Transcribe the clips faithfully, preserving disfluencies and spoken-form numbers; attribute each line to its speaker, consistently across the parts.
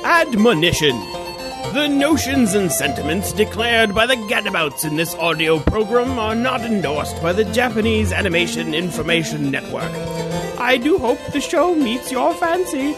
Speaker 1: Admonition. The notions and sentiments declared by the gadabouts in this audio program are not endorsed by the Japanese Animation Information Network. I do hope the show meets your fancy.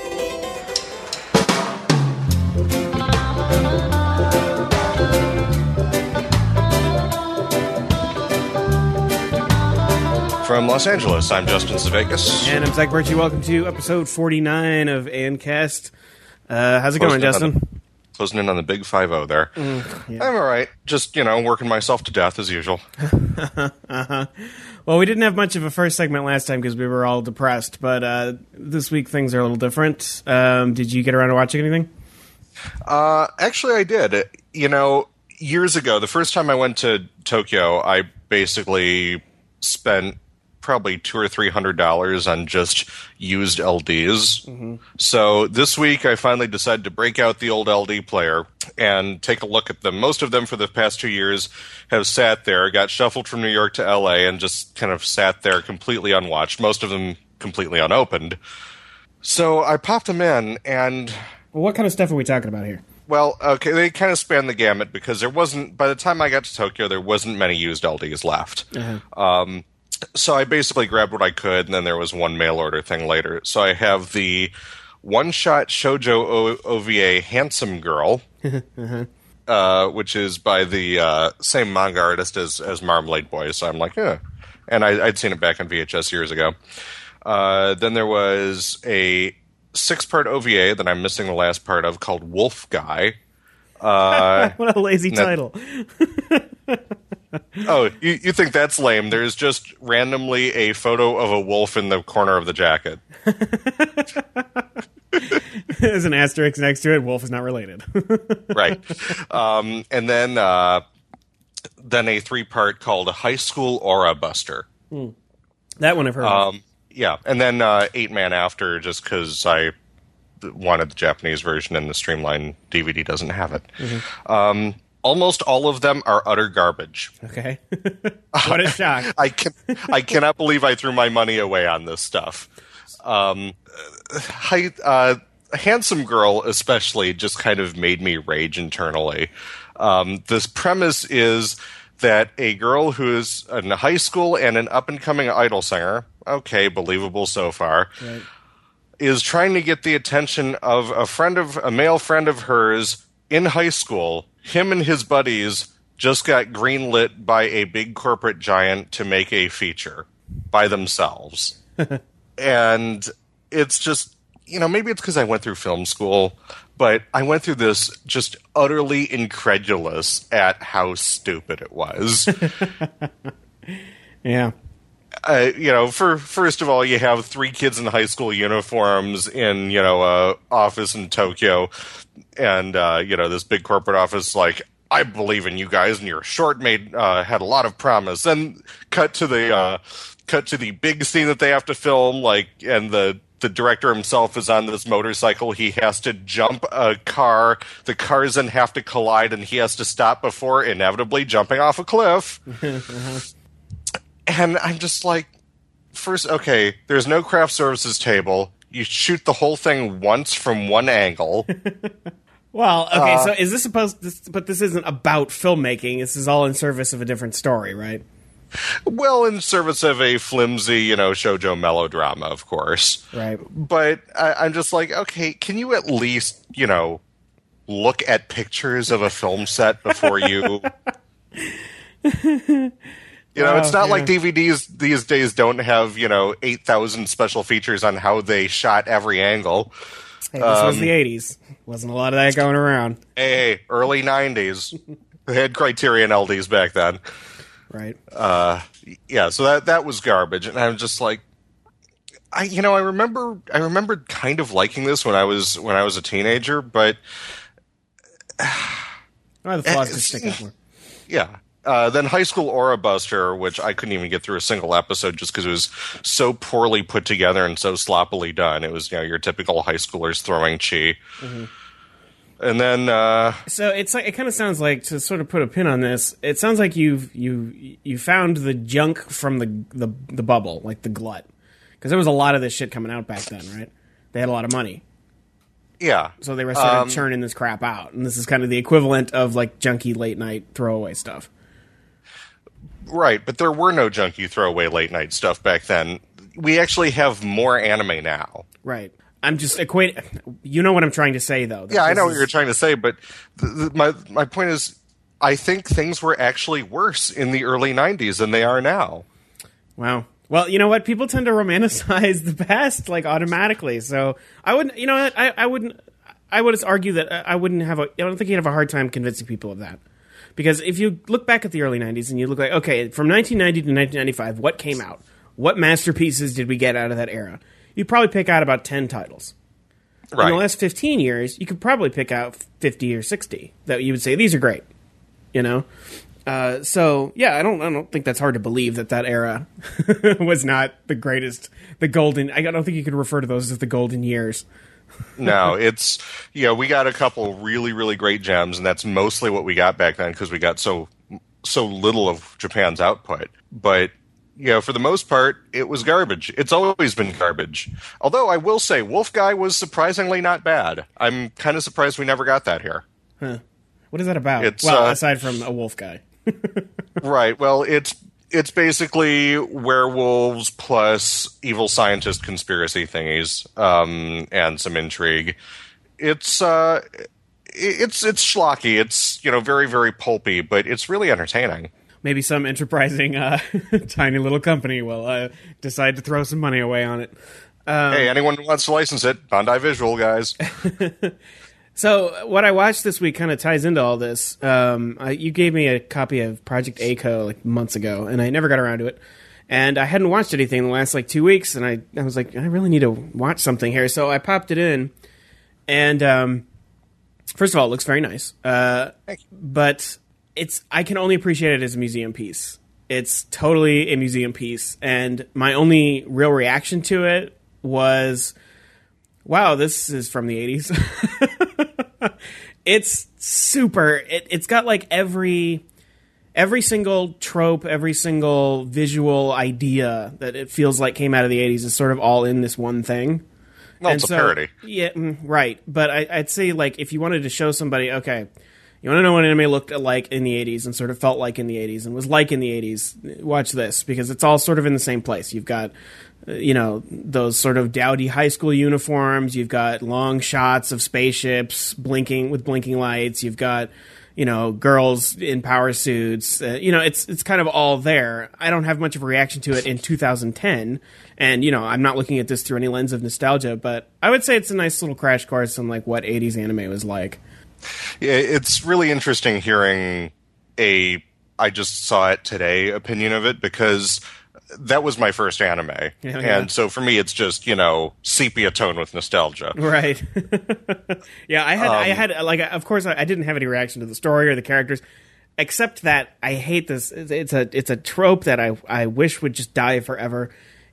Speaker 2: From Los Angeles, I'm Justin Zevegas.
Speaker 1: And I'm Zach Birchie. Welcome to episode forty-nine of Ancast. Uh, how's it going, Justin?
Speaker 2: Closing in on the big five oh there. Mm, yeah. I'm all right. Just, you know, working myself to death as usual.
Speaker 1: uh-huh. Well, we didn't have much of a first segment last time because we were all depressed, but uh, this week things are a little different. Um, did you get around to watching anything?
Speaker 2: Uh, actually, I did. You know, years ago, the first time I went to Tokyo, I basically spent probably two or three hundred dollars on just used L Ds. Mm-hmm. So this week I finally decided to break out the old L D player and take a look at them. Most of them for the past two years have sat there, got shuffled from New York to L A, and just kind of sat there completely unwatched. Most of them completely unopened. So I popped them in, and
Speaker 1: well, what kind of stuff are we talking about here?
Speaker 2: Well, okay, they kind of span the gamut because there wasn't, by the time I got to Tokyo, there wasn't many used L Ds left. Uh-huh. Um, so I basically grabbed what I could, and then there was one mail order thing later. So I have the one-shot shoujo o- O V A Handsome Girl, uh-huh. uh, which is by the uh, same manga artist as, as Marmalade Boy. So I'm like, yeah. And I, I'd seen it back on V H S years ago. Uh, then there was a six-part O V A that I'm missing the last part of called Wolf Guy. Uh,
Speaker 1: what a lazy title.
Speaker 2: Oh, you, you think that's lame. There's just randomly a photo of a wolf in the corner of the jacket.
Speaker 1: There's an asterisk next to it. Wolf is not related.
Speaker 2: Right. Um, and then uh, then a three-part called High School Aura Buster.
Speaker 1: Hmm. That one I've heard
Speaker 2: um,
Speaker 1: of.
Speaker 2: Yeah, and then uh, Eight Man After, just because I wanted the Japanese version and the Streamline D V D doesn't have it. Mm-hmm. Um, almost all of them are utter garbage.
Speaker 1: Okay. What a shock.
Speaker 2: I can I cannot believe I threw my money away on this stuff. Um, I, uh, Handsome Girl especially just kind of made me rage internally. Um, this premise is that a girl who is in high school and an up-and-coming idol singer, okay, believable so far, right, is trying to get the attention of a friend of a male friend of hers in high school. Him and his buddies just got greenlit by a big corporate giant to make a feature by themselves. And it's just, you know, maybe it's because I went through film school, but I went through this just utterly incredulous at how stupid it was.
Speaker 1: Yeah.
Speaker 2: Uh, you know, for first of all, you have three kids in high school uniforms in, you know, a office in Tokyo, and uh, you know, this big corporate office like, I believe in you guys, and your short made uh, had a lot of promise. Then cut to the uh, cut to the big scene that they have to film, like, and the the director himself is on this motorcycle. He has to jump a car. The cars then have to collide, and he has to stop before inevitably jumping off a cliff. uh-huh. And I'm just like, first, okay, there's no craft services table. You shoot the whole thing once from one angle.
Speaker 1: Well, okay,
Speaker 2: uh,
Speaker 1: so is this supposed to, but this isn't about filmmaking. This is all in service of a different story, right?
Speaker 2: Well, in service of a flimsy, you know, shoujo melodrama, of course.
Speaker 1: Right.
Speaker 2: But I, I'm just like, okay, can you at least, you know, look at pictures of a film set before you... You know, wow, it's not yeah. like D V Ds these days don't have, you know, eight thousand special features on how they shot every angle.
Speaker 1: Hey, this um, was the eighties. Wasn't a lot of that going around.
Speaker 2: Hey, early nineties. They had Criterion L Ds back then.
Speaker 1: Right.
Speaker 2: Uh, yeah, so that that was garbage. And I'm just like, I you know, I remember I remembered kind of liking this when I was when I was a teenager, but
Speaker 1: oh, the flaws just stick out more.
Speaker 2: Yeah. Uh, then High School Aura Buster, which I couldn't even get through a single episode just because it was so poorly put together and so sloppily done. It was, you know, your typical high schoolers throwing chi. Mm-hmm. And then, uh,
Speaker 1: so it's like, it kind of sounds like, to sort of put a pin on this, it sounds like you've you you found the junk from the the, the bubble, like the glut, because there was a lot of this shit coming out back then, right? They had a lot of money. Yeah. So they were sort um, of churning this crap out. And this is kind of the equivalent of, like, junky late-night throwaway stuff.
Speaker 2: Right, but there were no junky throwaway late-night stuff back then. We actually have more anime now.
Speaker 1: Right. I'm just equating... You know what I'm trying to say, though.
Speaker 2: Yeah, I know is... what you're trying to say, but the, the, my my point is, I think things were actually worse in the early nineties than they are now.
Speaker 1: Wow. Well, you know what? People tend to romanticize the past, like, automatically. So I wouldn't... You know what? I, I wouldn't... I would argue that I wouldn't have a... I don't think you'd have a hard time convincing people of that. Because if you look back at the early nineties and you look like, okay, from nineteen ninety to nineteen ninety-five, what came out? What masterpieces did we get out of that era? You'd probably pick out about ten titles. Right. In the last fifteen years, you could probably pick out fifty or sixty that you would say, these are great. You know? Uh, so, yeah, I don't I don't think that's hard to believe that that era was not the greatest, the golden... I don't think you could refer to those as the golden years.
Speaker 2: No, it's, you know, we got a couple really, really great gems, and that's mostly what we got back then because we got so so little of Japan's output. But, you know, for the most part, it was garbage. It's always been garbage. Although I will say, Wolf Guy was surprisingly not bad. I'm kind of surprised we never got that here.
Speaker 1: Huh. What is that about?
Speaker 2: It's,
Speaker 1: well,
Speaker 2: uh,
Speaker 1: aside from a wolf guy.
Speaker 2: Right, well, it's it's basically werewolves plus evil scientist conspiracy thingies, um, and some intrigue. It's uh, it's it's schlocky. It's, you know, very, very pulpy, but it's really entertaining.
Speaker 1: Maybe some enterprising, uh, tiny little company will uh, decide to throw some money away on it. Um,
Speaker 2: hey, anyone who wants to license it, Bandai Visual, guys.
Speaker 1: So what I watched this week kind of ties into all this. Um, I, you gave me a copy of Project A C O like months ago, and I never got around to it. And I hadn't watched anything in the last like two weeks, and I, I was like, I really need to watch something here. So I popped it in, and um, first of all, it looks very nice. Uh, but it's I can only appreciate it as a museum piece. It's totally a museum piece, and my only real reaction to it was, wow, this is from the eighties. It's super. It, it's got like every every single trope, every single visual idea that it feels like came out of the eighties is sort of all in this one thing.
Speaker 2: Well, and it's so, a parody.
Speaker 1: Yeah, right. But I, I'd say, like, if you wanted to show somebody, okay, you want to know what anime looked like in the eighties and sort of felt like in the eighties and was like in the eighties, watch this, because it's all sort of in the same place. You've got, you know, those sort of dowdy high school uniforms. You've got long shots of spaceships blinking with blinking lights. You've got, you know, girls in power suits. Uh, you know, it's it's kind of all there. I don't have much of a reaction to it in two thousand ten, and, you know, I'm not looking at this through any lens of nostalgia, but I would say it's a nice little crash course on, like, what eighties anime was like.
Speaker 2: Yeah, it's really interesting hearing a I just saw it today opinion of it, because that was my first anime. Yeah, yeah. And so for me, it's just, you know, sepia tone with nostalgia.
Speaker 1: Right. Yeah, I had, um, I had, like, of course, I didn't have any reaction to the story or the characters, except that I hate this. It's a, it's a trope that I, I wish would just die forever.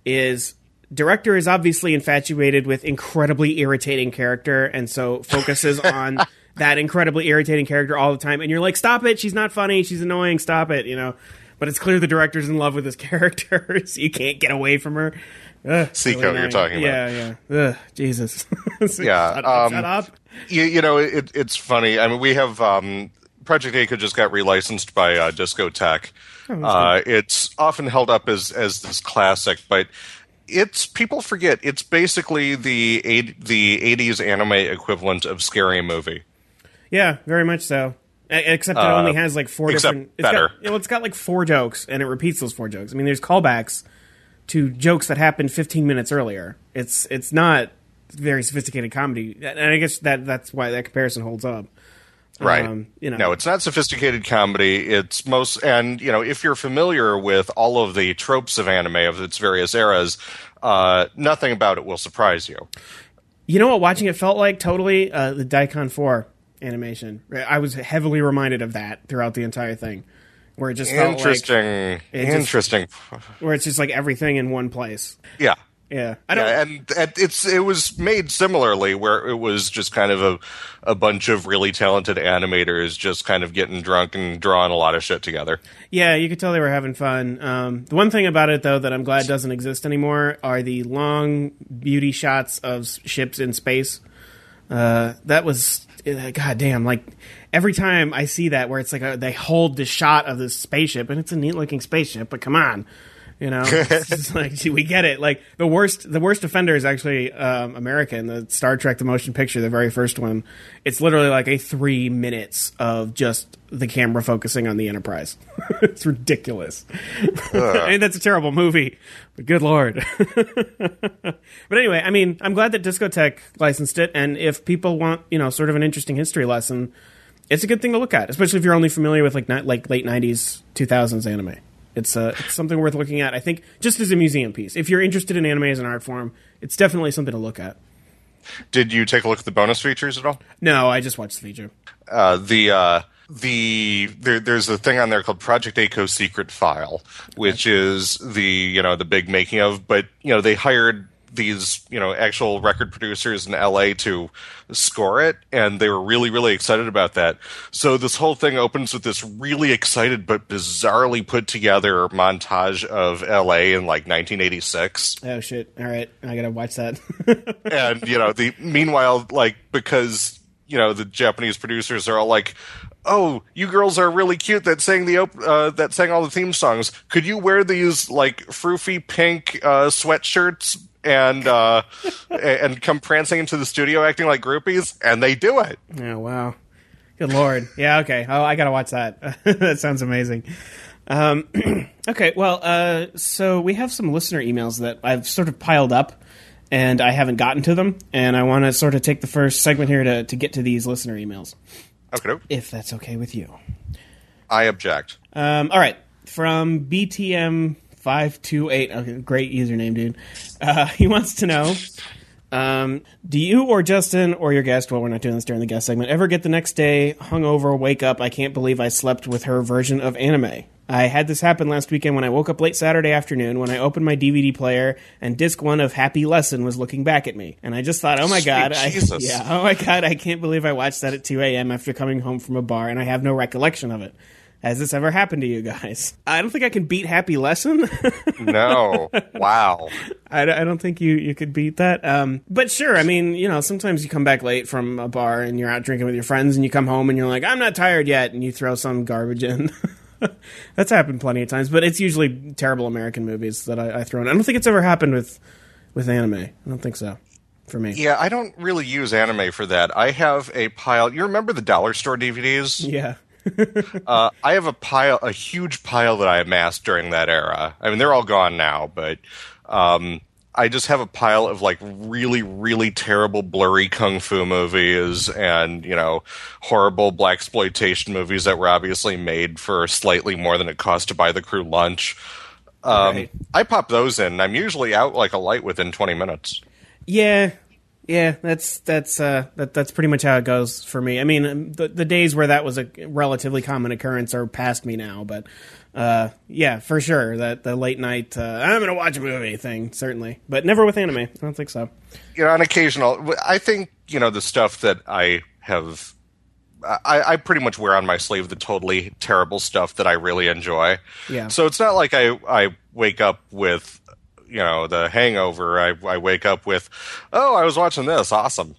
Speaker 1: Is director is obviously infatuated with incredibly irritating character, and so focuses on that incredibly irritating character all the time. And you're like, stop it! She's not funny. She's annoying. Stop it! You know. But it's clear the director's in love with this character, so you can't get away from her. Ugh,
Speaker 2: Seiko, really you're talking about.
Speaker 1: Yeah, yeah. Ugh, Jesus. So
Speaker 2: yeah.
Speaker 1: Shut,
Speaker 2: um,
Speaker 1: shut up.
Speaker 2: You, you know, it, it's funny. I mean, we have um, Project A C O just got relicensed by uh, Discotech. Oh, uh, it's often held up as as this classic, but it's people forget it's basically the the eighties anime equivalent of Scary Movie.
Speaker 1: Yeah, very much so. Except it only has like four
Speaker 2: Except
Speaker 1: different. It's
Speaker 2: better.
Speaker 1: Got, you know, it's got like four jokes, and it repeats those four jokes. I mean, there's callbacks to jokes that happened fifteen minutes earlier. It's it's not very sophisticated comedy, and I guess that that's why that comparison holds up.
Speaker 2: Right.
Speaker 1: Um, you know,
Speaker 2: no, it's not sophisticated comedy. It's most, and you know, if you're familiar with all of the tropes of anime of its various eras, uh, nothing about it will surprise you.
Speaker 1: You know what? Watching it felt like totally uh, the Daikon four animation. I was heavily reminded of that throughout the entire thing, where it just felt
Speaker 2: interesting,
Speaker 1: like it
Speaker 2: interesting,
Speaker 1: just, where it's just like everything in one place.
Speaker 2: Yeah,
Speaker 1: yeah. I don't.
Speaker 2: Yeah, and, and it's it was made similarly, where it was just kind of a a bunch of really talented animators just kind of getting drunk and drawing a lot of shit together.
Speaker 1: Yeah, you could tell they were having fun. Um, the one thing about it, though, that I'm glad doesn't exist anymore are the long beauty shots of ships in space. Uh, that was, uh, goddamn, like, every time I see that where it's like a, they hold the shot of this spaceship, and it's a neat-looking spaceship, but come on. You know, it's just like, we get it. Like, the worst the worst offender is actually um, American. The Star Trek The Motion Picture, the very first one, it's literally like a three minutes of just the camera focusing on the Enterprise. It's ridiculous. I mean, that's a terrible movie, but good Lord. But anyway, I mean, I'm glad that Discotech licensed it, and if people want, you know, sort of an interesting history lesson, it's a good thing to look at, especially if you're only familiar with like ni- like late nineties, two thousands anime. It's, uh, it's something worth looking at, I think, just as a museum piece. If you're interested in anime as an art form, it's definitely something to look at.
Speaker 2: Did you take a look at the bonus features at all?
Speaker 1: No, I just watched the feature.
Speaker 2: Uh, the uh, the there, there's a thing on there called Project A C O Secret File, which is the you know the big making of. But you know they hired these you know actual record producers in L A to score it, and they were really really excited about that. So this whole thing opens with this really excited but bizarrely put together montage of L A in like nineteen eighty-six.
Speaker 1: Oh shit! All right, I gotta watch that.
Speaker 2: And you know the meanwhile, like because you know the Japanese producers are all like, "Oh, you girls are really cute that sang the op- uh, that sang all the theme songs. Could you wear these like froofy pink uh, sweatshirts and uh, and come prancing into the studio acting like groupies?" And they do it.
Speaker 1: Oh wow, good Lord! Yeah, okay. Oh, I gotta watch that. That sounds amazing. Um, okay, well, uh, so we have some listener emails that I've sort of piled up, and I haven't gotten to them, and I want to sort of take the first segment here to to get to these listener emails.
Speaker 2: Okay.
Speaker 1: If that's okay with you.
Speaker 2: I object.
Speaker 1: Um, all right. From B T M five two eight. Okay, great username, dude. Uh, he wants to know, um, do you or Justin or your guest, well, we're not doing this during the guest segment, ever get the next day hungover, wake up, I can't believe I slept with her version of anime? I had this happen last weekend when I woke up late Saturday afternoon when I opened my D V D player and disc one of Happy Lesson was looking back at me. And I just thought, oh my
Speaker 2: Sweet
Speaker 1: God. I,
Speaker 2: Jesus.
Speaker 1: yeah, oh my God, I can't believe I watched that at two a.m. after coming home from a bar and I have no recollection of it. Has this ever happened to you guys? I don't think I can beat Happy Lesson.
Speaker 2: No. Wow.
Speaker 1: I, I don't think you, you could beat that. Um, but sure, I mean, you know, sometimes you come back late from a bar and you're out drinking with your friends and you come home and you're like, I'm not tired yet, and you throw some garbage in. That's happened plenty of times, but it's usually terrible American movies that I, I throw in. I don't think it's ever happened with, with anime. I don't think so. For me.
Speaker 2: Yeah, I don't really use anime for that. I have a pile. You remember the dollar store D V Ds?
Speaker 1: Yeah.
Speaker 2: uh, I have a pile, a huge pile that I amassed during that era. I mean, they're all gone now, but um, I just have a pile of like really, really terrible, blurry kung fu movies and you know horrible blaxploitation movies that were obviously made for slightly more than it cost to buy the crew lunch. Um,
Speaker 1: Right.
Speaker 2: I pop those in. I'm usually out like a light within twenty minutes.
Speaker 1: Yeah, yeah, that's that's uh, that that's pretty much how it goes for me. I mean, the the days where that was a relatively common occurrence are past me now, but uh, yeah, for sure, that the late night uh, I'm gonna watch a movie thing certainly, but never with anime. I don't think so.
Speaker 2: You know, on occasional, I think you know the stuff that I have. I, I pretty much wear on my sleeve the totally terrible stuff that I really enjoy.
Speaker 1: Yeah.
Speaker 2: So it's not like I I wake up with. You know, the hangover, I, I wake up with, oh, I was watching this. Awesome.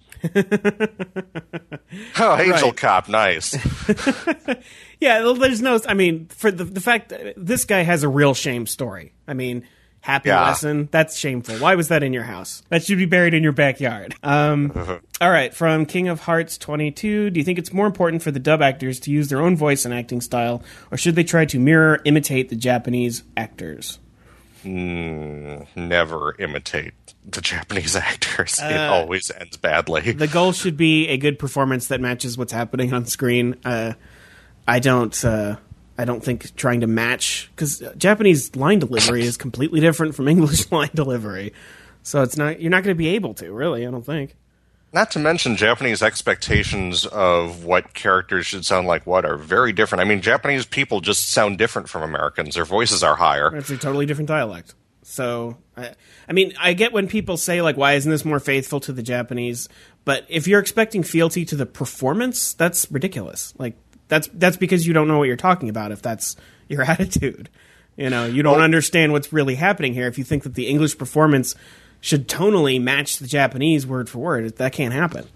Speaker 2: Oh, Angel
Speaker 1: Right.
Speaker 2: Cop. Nice.
Speaker 1: Yeah, well, there's no, I mean, for the the fact that this guy has a real shame story. I mean, Happy
Speaker 2: Yeah.
Speaker 1: Lesson, that's shameful. Why was that in your house? That should be buried in your backyard. Um, all right, from King of Hearts twenty-two, do you think it's more important for the dub actors to use their own voice and acting style, or should they try to mirror, imitate the Japanese actors?
Speaker 2: Mm, never imitate the Japanese actors. it
Speaker 1: Uh,
Speaker 2: always ends badly.
Speaker 1: The goal should be a good performance that matches what's happening on screen. Uh, I don't. Uh, I don't think trying to match, because Japanese line delivery is completely different from English line delivery. So it's not. You're not going to be able to really. I don't think.
Speaker 2: Not to mention Japanese expectations of what characters should sound like what are very different. I mean, Japanese people just sound different from Americans. Their voices are higher.
Speaker 1: It's a totally different dialect. So, I, I mean, I get when people say, like, why isn't this more faithful to the Japanese? But if you're expecting fealty to the performance, that's ridiculous. Like, that's that's because you don't know what you're talking about if that's your attitude. You know, you don't
Speaker 2: Well-
Speaker 1: understand what's really happening here if you think that the English performance should tonally match the Japanese word for word. That can't happen.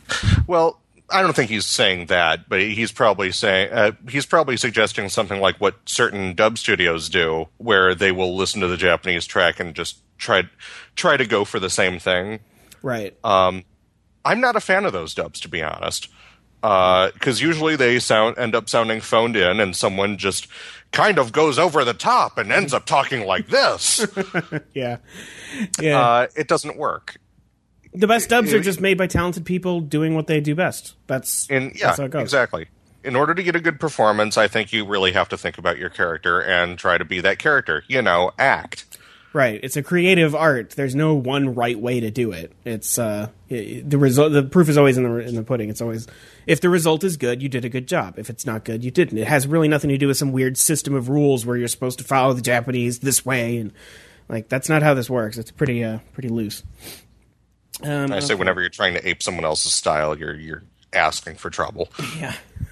Speaker 2: Well, I don't think he's saying that, but he's probably saying uh, he's probably suggesting something like what certain dub studios do, where they will listen to the Japanese track and just try try to go for the same thing.
Speaker 1: Right.
Speaker 2: Um, I'm not a fan of those dubs, to be honest, because uh, usually they sound end up sounding phoned in, and someone just kind of goes over the top and ends up talking like this.
Speaker 1: yeah, yeah.
Speaker 2: Uh, it doesn't work.
Speaker 1: The best dubs are just made by talented people doing what they do best. That's,
Speaker 2: in, yeah,
Speaker 1: that's how it goes.
Speaker 2: Exactly. In order to get a good performance, I think you really have to think about your character and try to be that character. You know, act.
Speaker 1: Right. It's a creative art. There's no one right way to do it. It's uh, it, the result. The proof is always in the in the pudding. It's always, if the result is good, you did a good job. If it's not good, you didn't. It has really nothing to do with some weird system of rules where you're supposed to follow the Japanese this way, and like that's not how this works. It's pretty uh pretty loose. Um,
Speaker 2: I say
Speaker 1: okay.
Speaker 2: whenever you're trying to ape someone else's style, you're you're asking for trouble.
Speaker 1: Yeah.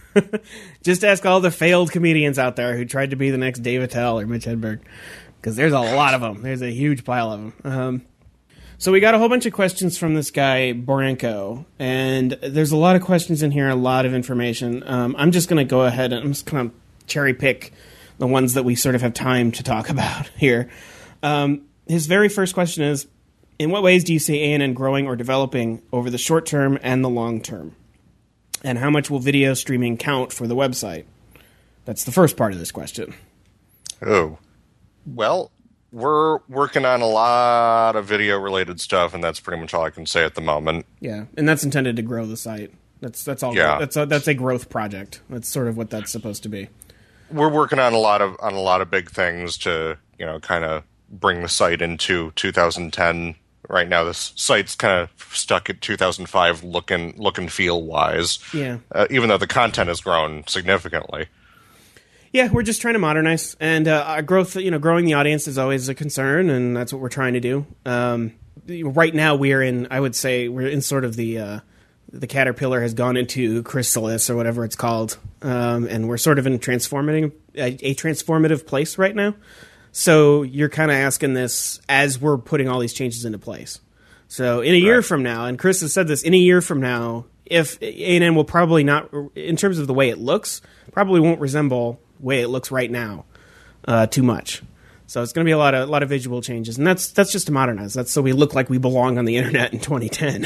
Speaker 1: Just ask all the failed comedians out there who tried to be the next Dave Attell or Mitch Hedberg, because there's a lot of them. There's a huge pile of them. Um, so we got a whole bunch of questions from this guy, Borenko, and there's a lot of questions in here, a lot of information. Um, I'm just going to go ahead and I'm just going to cherry pick the ones that we sort of have time to talk about here. Um, his very first question is, in what ways do you see A N N growing or developing over the short term and the long term? And how much will video streaming count for the website? That's the first part of this question.
Speaker 2: Oh. Well, we're working on a lot of video-related stuff, and that's pretty much all I can say at the moment.
Speaker 1: Yeah, and that's intended to grow the site. That's that's all.
Speaker 2: Yeah.
Speaker 1: That's a, that's a growth project. That's sort of what that's supposed to be.
Speaker 2: We're working on a lot of on a lot of big things to, you know, kind of bring the site into two thousand ten. Right now, this site's kind of stuck at two thousand five look and, look and feel wise.
Speaker 1: Yeah.
Speaker 2: Uh, even though the content has grown significantly.
Speaker 1: Yeah, we're just trying to modernize, and uh, our growth. You know, growing the audience is always a concern, and that's what we're trying to do. Um, right now, we are in. I would say we're in sort of the uh, the caterpillar has gone into chrysalis or whatever it's called, um, and we're sort of in transformating a, a transformative place right now. So you're kind of asking this as we're putting all these changes into place. So in a year
Speaker 2: right.
Speaker 1: from now, and Chris has said this, in a year from now, if A N N will probably not, in terms of the way it looks, probably won't resemble the way it looks right now uh, too much. So it's going to be a lot of a lot of visual changes, and that's that's just to modernize. That's so we look like we belong on the internet in twenty ten.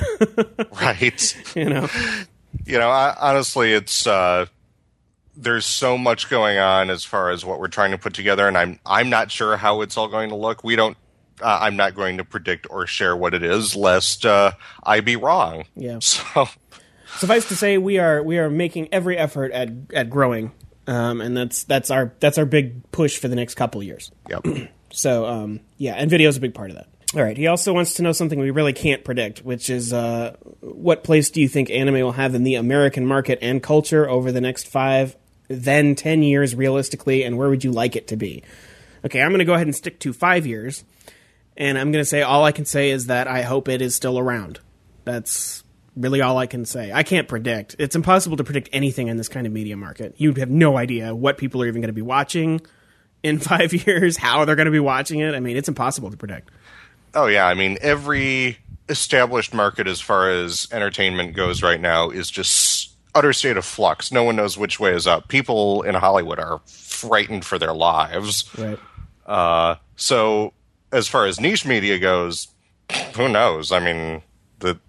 Speaker 2: Right.
Speaker 1: You know.
Speaker 2: You know, I, honestly, it's. Uh, There's so much going on as far as what we're trying to put together, and I'm I'm not sure how it's all going to look. We don't. Uh, I'm not going to predict or share what it is, lest uh, I be wrong.
Speaker 1: Yeah.
Speaker 2: So,
Speaker 1: suffice to say, we are we are making every effort at at growing, um, and that's that's our that's our big push for the next couple of years.
Speaker 2: Yep.
Speaker 1: So, um, yeah, and video is a big part of that. All right. He also wants to know something we really can't predict, which is uh, what place do you think anime will have in the American market and culture over the next five? Then ten years realistically, and where would you like it to be? Okay, I'm going to go ahead and stick to five years, and I'm going to say all I can say is that I hope it is still around. That's really all I can say. I can't predict. It's impossible to predict anything in this kind of media market. You have no idea what people are even going to be watching in five years, how they're going to be watching it. I mean, it's impossible to predict.
Speaker 2: Oh, yeah. I mean, every established market as far as entertainment goes right now is just utter state of flux. No one knows which way is up. People in Hollywood are frightened for their lives.
Speaker 1: Right.
Speaker 2: Uh, so as far as niche media goes, who knows? I mean, the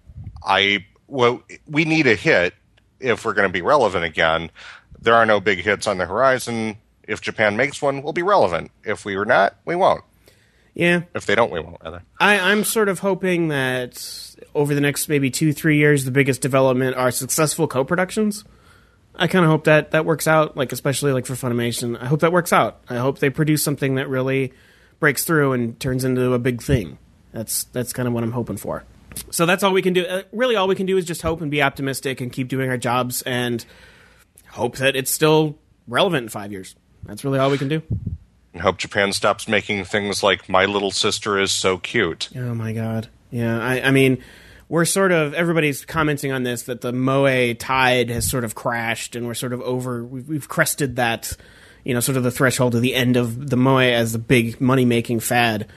Speaker 2: I well, we need a hit if we're going to be relevant again. There are no big hits on the horizon. If Japan makes one, we'll be relevant. If we are not, we won't.
Speaker 1: Yeah.
Speaker 2: If they don't, we won't, rather.
Speaker 1: I, I'm sort of hoping that over the next maybe two, three years, the biggest development are successful co-productions. I kind of hope that that works out, like especially like for Funimation. I hope that works out. I hope they produce something that really breaks through and turns into a big thing. That's that's kind of what I'm hoping for. So that's all we can do. Uh, really, all we can do is just hope and be optimistic and keep doing our jobs and hope that it's still relevant in five years. That's really all we can do.
Speaker 2: And hope Japan stops making things like My Little Sister Is So Cute.
Speaker 1: Oh, my God. Yeah, I, I mean, we're sort of, everybody's commenting on this, that the Moe tide has sort of crashed, and we're sort of over, we've, we've crested that, you know, sort of the threshold of the end of the Moe as the big money-making fad.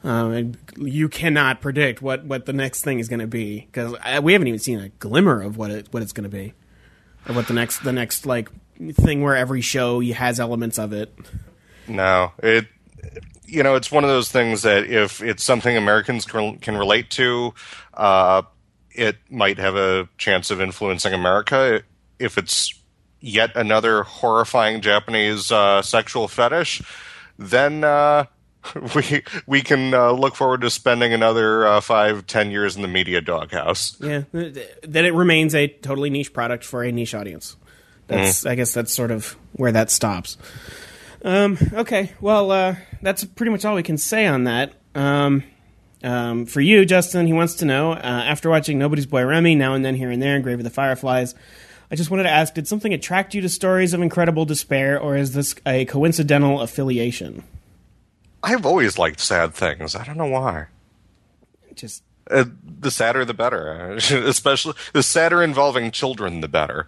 Speaker 1: Um, and you cannot predict what, what the next thing is going to be, because we haven't even seen a glimmer of what it what it's going to be, or what the next the next like thing where every show has elements of it.
Speaker 2: No, it you know it's one of those things that if it's something Americans can, can relate to, uh, it might have a chance of influencing America. If it's yet another horrifying Japanese uh, sexual fetish, then. Uh, We we can uh, look forward to spending another uh, five, ten years in the media doghouse.
Speaker 1: Yeah, then it remains a totally niche product for a niche audience. That's mm. I guess that's sort of where that stops. Um, okay, well, uh, that's pretty much all we can say on that. Um, um, for you, Justin, he wants to know, uh, after watching Nobody's Boy Remy, Now and Then, Here and There, and Grave of the Fireflies, I just wanted to ask, did something attract you to stories of incredible despair, or is this a coincidental affiliation?
Speaker 2: I've always liked sad things. I don't know why.
Speaker 1: Just
Speaker 2: uh, the sadder, the better. Especially the sadder involving children, the better.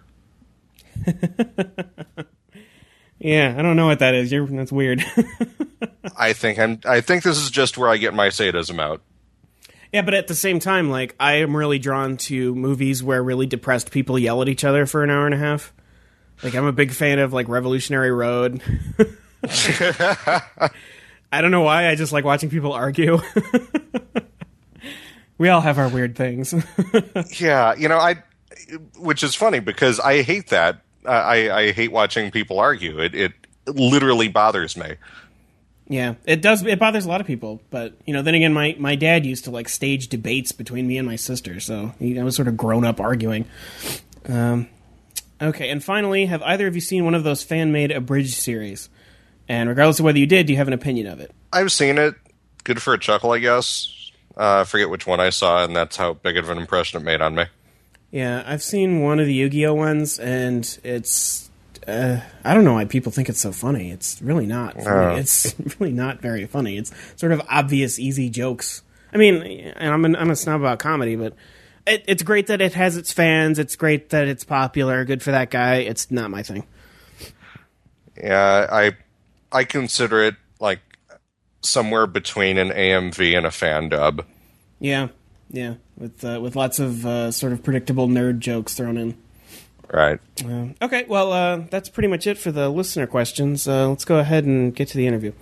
Speaker 1: Yeah, I don't know what that is. You're, that's weird.
Speaker 2: I think I'm. I think this is just where I get my sadism out.
Speaker 1: Yeah, but at the same time, like I am really drawn to movies where really depressed people yell at each other for an hour and a half. Like I'm a big fan of like Revolutionary Road. I don't know why, I just like watching people argue. We all have our weird things.
Speaker 2: Yeah, you know, I, which is funny because I hate that. Uh, I, I hate watching people argue. It, it literally bothers me.
Speaker 1: Yeah, it does. It bothers a lot of people. But, you know, then again, my, my dad used to like stage debates between me and my sister. So I was sort of grown up arguing. Um, okay, and finally, have either of you seen one of those fan-made abridged series? And regardless of whether you did, do you have an opinion of it?
Speaker 2: I've seen it. Good for a chuckle, I guess. Uh, I forget which one I saw, and that's how big of an impression it made on me.
Speaker 1: Yeah, I've seen one of the Yu-Gi-Oh ones, and it's... Uh, I don't know why people think it's so funny. It's really not funny. Uh. It's really not very funny. It's sort of obvious, easy jokes. I mean, and I'm, an, I'm a snob about comedy, but it, it's great that it has its fans. It's great that it's popular. Good for that guy. It's not my thing.
Speaker 2: Yeah, I... I consider it like somewhere between an A M V and a fan dub.
Speaker 1: Yeah, yeah, with uh, with lots of uh, sort of predictable nerd jokes thrown in.
Speaker 2: Right.
Speaker 1: Uh, okay, well, uh, that's pretty much it for the listener questions. Uh, let's go ahead and get to the interview.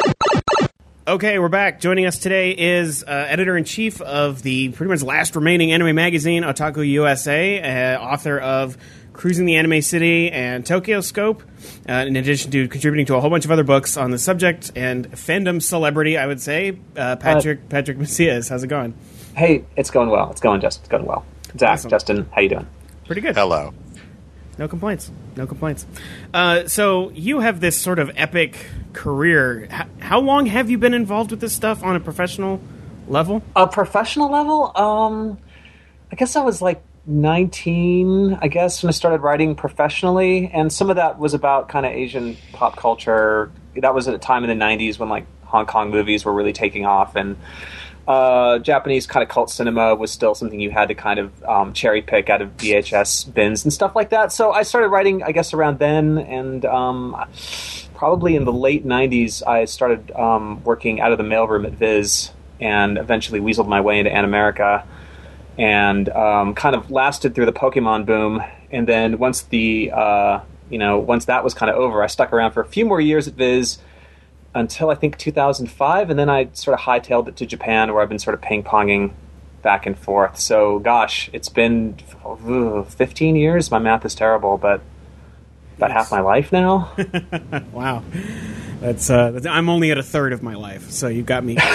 Speaker 1: Okay, we're back. Joining us today is uh, editor-in-chief of the pretty much last remaining anime magazine, Otaku U S A, uh, author of Cruising the Anime City and Tokyo Scope, uh, in addition to contributing to a whole bunch of other books on the subject, and fandom celebrity, I would say, uh, Patrick uh, Patrick Macias. How's it going?
Speaker 3: Hey, it's going well. It's going just. It's going well. Zach, awesome. Justin, how you doing?
Speaker 1: Pretty good.
Speaker 2: Hello.
Speaker 1: No complaints. No complaints. Uh, so you have this sort of epic career. H- how long have you been involved with this stuff on a professional level?
Speaker 3: A professional level? Um, I guess I was like nineteen, I guess, when I started writing professionally, and some of that was about kind of Asian pop culture. That was at a time in the nineties when like Hong Kong movies were really taking off, and uh, Japanese kind of cult cinema was still something you had to kind of um, cherry pick out of V H S bins and stuff like that. So I started writing, I guess, around then, and um, probably in the late nineties, I started um, working out of the mailroom at Viz, and eventually weaseled my way into Animerica, and um, kind of lasted through the Pokemon boom. And then once the uh, you know once that was kind of over, I stuck around for a few more years at Viz until I think two thousand five, and then I sort of hightailed it to Japan, where I've been sort of ping-ponging back and forth. So, gosh, it's been ugh, fifteen years. My math is terrible, but about yes. half my life now.
Speaker 1: Wow. That's, uh, that's I'm only at a third of my life, so you got me.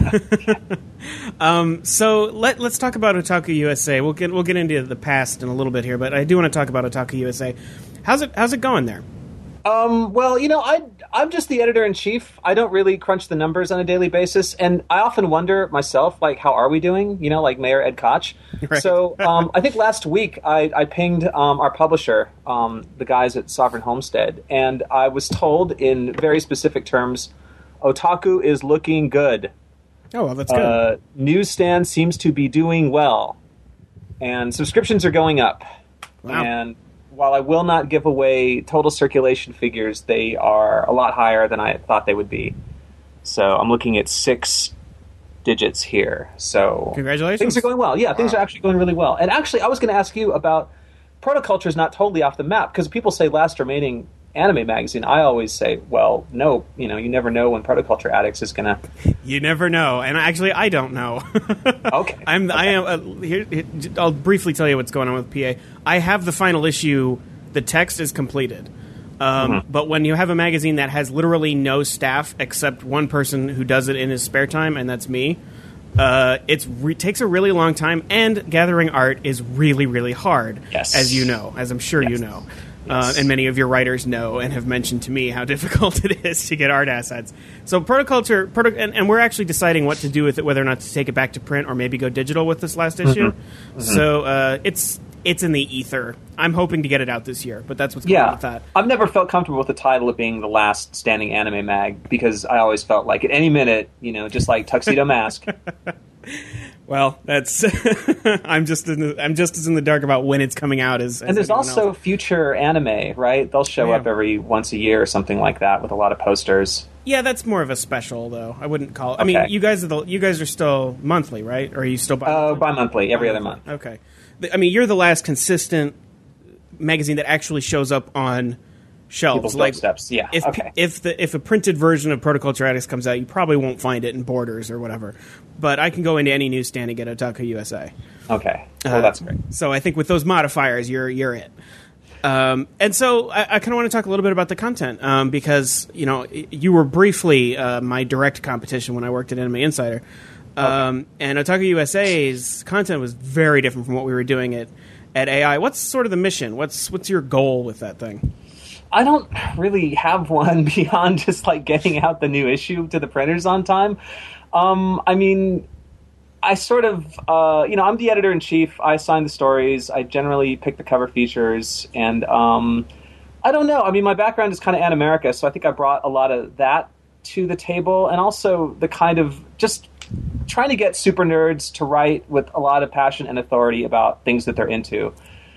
Speaker 1: um, so let, let's talk about Otaku U S A. We'll get we'll get into the past in a little bit here, but I do want to talk about Otaku U S A. How's it How's it going there?
Speaker 3: Um, well, you know, I, I'm just the editor-in-chief. I don't really crunch the numbers on a daily basis, and I often wonder myself, like, how are we doing? You know, like Mayor Ed Koch. Right. So um, I think last week I, I pinged um, our publisher, um, the guys at Sovereign Homestead, and I was told in very specific terms, Otaku is looking good.
Speaker 1: Oh, well, that's good.
Speaker 3: Uh, newsstand seems to be doing well, and subscriptions are going up.
Speaker 1: Wow.
Speaker 3: And while I will not give away total circulation figures, they are a lot higher than I thought they would be. So I'm looking at six digits here. So
Speaker 1: congratulations.
Speaker 3: Things are going well. Yeah, things wow. are actually going really well. And actually, I was going to ask you about Protoculture is not totally off the map, because people say last remaining anime magazine. I always say, well, no, you know, you never know when Protoculture Addicts is going to...
Speaker 1: You never know. And actually, I don't know.
Speaker 3: okay.
Speaker 1: I'm,
Speaker 3: okay.
Speaker 1: I am, uh, here, here, I'll briefly tell you what's going on with P A. I have the final issue. The text is completed. Um, mm-hmm. But when you have a magazine that has literally no staff except one person who does it in his spare time, and that's me, uh, it re- takes a really long time, and gathering art is really, really hard,
Speaker 3: yes.
Speaker 1: as you know, as I'm sure
Speaker 3: yes.
Speaker 1: you know.
Speaker 3: Yes.
Speaker 1: Uh, and many of your writers know and have mentioned to me how difficult it is to get art assets. So Protoculture, Proto- and, and we're actually deciding what to do with it, whether or not to take it back to print or maybe go digital with this last issue. Mm-hmm. Mm-hmm. So uh, it's it's in the ether. I'm hoping to get it out this year, but that's what's going
Speaker 3: yeah.
Speaker 1: on with that.
Speaker 3: I've never felt comfortable with the title of being the last standing anime mag, because I always felt like at any minute, you know, just like Tuxedo Mask.
Speaker 1: Well, that's I'm just in the, I'm just as in the dark about when it's coming out as. as
Speaker 3: and there's also
Speaker 1: else.
Speaker 3: Future Anime, right? They'll show yeah. up every once a year or something like that with a lot of posters.
Speaker 1: Yeah, that's more of a special, though. I wouldn't call it. I
Speaker 3: okay.
Speaker 1: mean, you guys are the, you guys are still monthly, right? Or are you still bi-monthly?
Speaker 3: Uh, bi-monthly, every other month.
Speaker 1: Okay. I mean, you're the last consistent magazine that actually shows up on shelves.
Speaker 3: People's
Speaker 1: like
Speaker 3: steps. Yeah.
Speaker 1: If
Speaker 3: okay.
Speaker 1: if the if a printed version of Protoculture Addicts comes out, you probably won't find it in Borders or whatever. But I can go into any newsstand and get Otaku U S A.
Speaker 3: Okay. Well,
Speaker 1: uh,
Speaker 3: that's great.
Speaker 1: So I think with those modifiers, you're you're it. Um, and so I, I kind of want to talk a little bit about the content, um, because you know you were briefly uh, my direct competition when I worked at Anime Insider, um, okay. and Otaku U S A's content was very different from what we were doing at at A I. What's sort of the mission? What's what's your goal with that thing?
Speaker 3: I don't really have one beyond just like getting out the new issue to the printers on time. Um, I mean, I sort of, uh, you know, I'm the editor-in-chief. I assign the stories. I generally pick the cover features. And um, I don't know. I mean, my background is kind of Animerica, so I think I brought a lot of that to the table. And also the kind of just trying to get super nerds to write with a lot of passion and authority about things that they're into.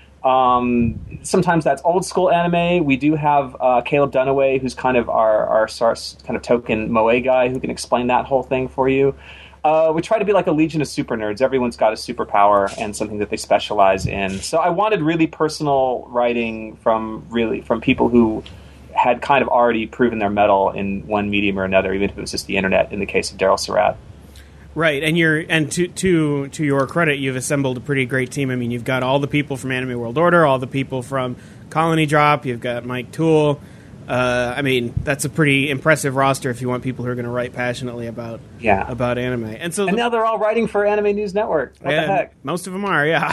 Speaker 3: Um, sometimes that's old school anime. We do have uh, Caleb Dunaway, who's kind of our, our kind of token Moe guy who can explain that whole thing for you. Uh, we try to be like a legion of super nerds. Everyone's got a superpower and something that they specialize in. So I wanted really personal writing from really from people who had kind of already proven their mettle in one medium or another, even if it was just the internet. In the case of Daryl Surratt.
Speaker 1: Right, and you're and to to to your credit, you've assembled a pretty great team. I mean, you've got all the people from Anime World Order, all the people from Colony Drop. You've got Mike Toole. Uh, I mean, that's a pretty impressive roster if you want people who are going to write passionately about
Speaker 3: yeah.
Speaker 1: about anime. And so,
Speaker 3: and
Speaker 1: the,
Speaker 3: now they're all writing for Anime News Network. What
Speaker 1: yeah,
Speaker 3: the heck?
Speaker 1: Most of them are, yeah.